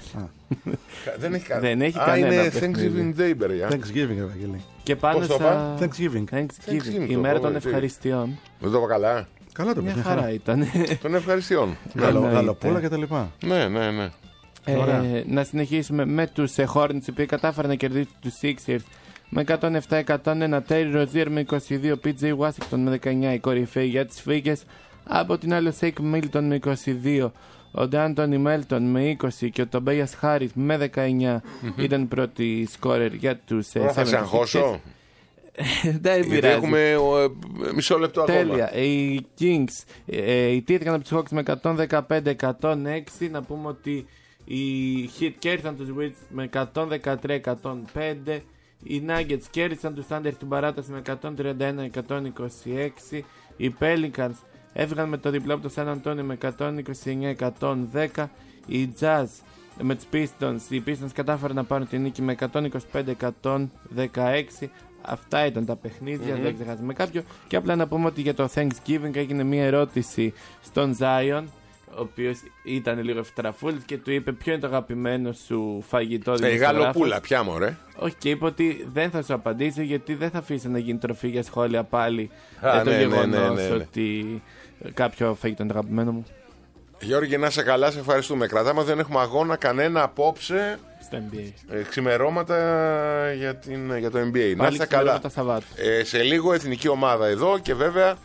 Δεν έχει, δεν έχει Α, κανένα. Είναι Thanksgiving Day, παιδιά. Thanksgiving, Ευαγγελή. Και πάνω στα... Thanksgiving. Thanksgiving. Η μέρα των ευχαριστειών. Δεν το είπα καλά. Καλά το Μια πήγα. χαρά ήταν. Των ευχαριστειών. Γαλοπούλα και τα λοιπά. Ναι, ναι, ναι. Ε, να συνεχίσουμε με τους ε, Hornets, οι οποίοι κατάφεραν να κερδίσουν τους Sixers με εκατόν επτά εκατόν ένα. Terry Rozier με είκοσι δύο, πι τζέι Washington με δεκαεννιά, οι κορυφαίοι για τις φύγες. Από την άλλη, ο Shake Milton με είκοσι δύο, ο D'Antoni Melton με είκοσι και ο Tobias Harris με δεκαεννιά ήταν πρώτοι σκόρερ για τους Sixers. Θα σε αγχώσω. Δεν πειράζει. Έχουμε ε, μισό λεπτό ακόμα. Τέλεια. Οι Kings ε, ιτήθηκαν από τους Hawks με εκατόν δεκαπέντε εκατόν έξι. Να πούμε ότι οι Heat κέρδισαν τους Wizards με εκατόν δεκατρία εκατόν πέντε. Οι Nuggets κέρδισαν τους Thunder στην παράταση με εκατόν τριάντα ένα εκατόν είκοσι έξι. Οι Pelicans έφυγαν με το διπλό από το San Antonio με εκατόν είκοσι εννιά εκατόν δέκα. Οι Jazz με τους Pistons, οι Pistons κατάφεραν να πάρουν την νίκη με εκατόν είκοσι πέντε εκατόν δεκαέξι. Αυτά ήταν τα παιχνίδια, mm-hmm. δεν ξεχάσαμε κάποιο. Και απλά να πούμε ότι για το Thanksgiving έγινε μια ερώτηση στον Zion, ο οποίος ήταν λίγο ευτραφούλης και του είπε ποιο είναι το αγαπημένο σου φαγητό. Ε, η γαλοπούλα, πια μωρέ. Όχι, και είπε ότι δεν θα σου απαντήσει γιατί δεν θα αφήσει να γίνει τροφή για σχόλια πάλι. Α, ε, το ναι, γεγονός ναι, ναι, ναι, ναι. ότι κάποιο φαγητό είναι το αγαπημένο μου. Γιώργη, να είσαι καλά, σε ευχαριστούμε. Κρατάμε, δεν έχουμε αγώνα κανένα απόψε. Στο N B A. Ε, ξημερώματα για, την, για το N B A. Πάλι να είστε καλά. Ε, σε λίγο εθνική ομάδα εδώ και βέβαια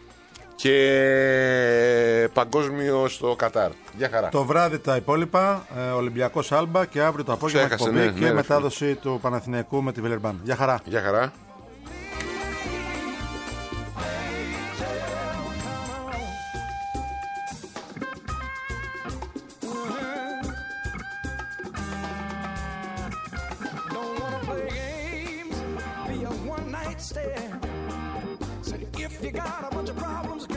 και παγκόσμιο στο Κατάρ. Γεια χαρά. Το βράδυ τα υπόλοιπα, ε, Ολυμπιακός Άλμπα και αύριο το απόγευμα εκπομπή ναι, και ναι, μετάδοση ναι. του Παναθηναϊκού με τη Βιλερμπάν. Γεια χαρά. Γεια χαρά. If you got a bunch of problems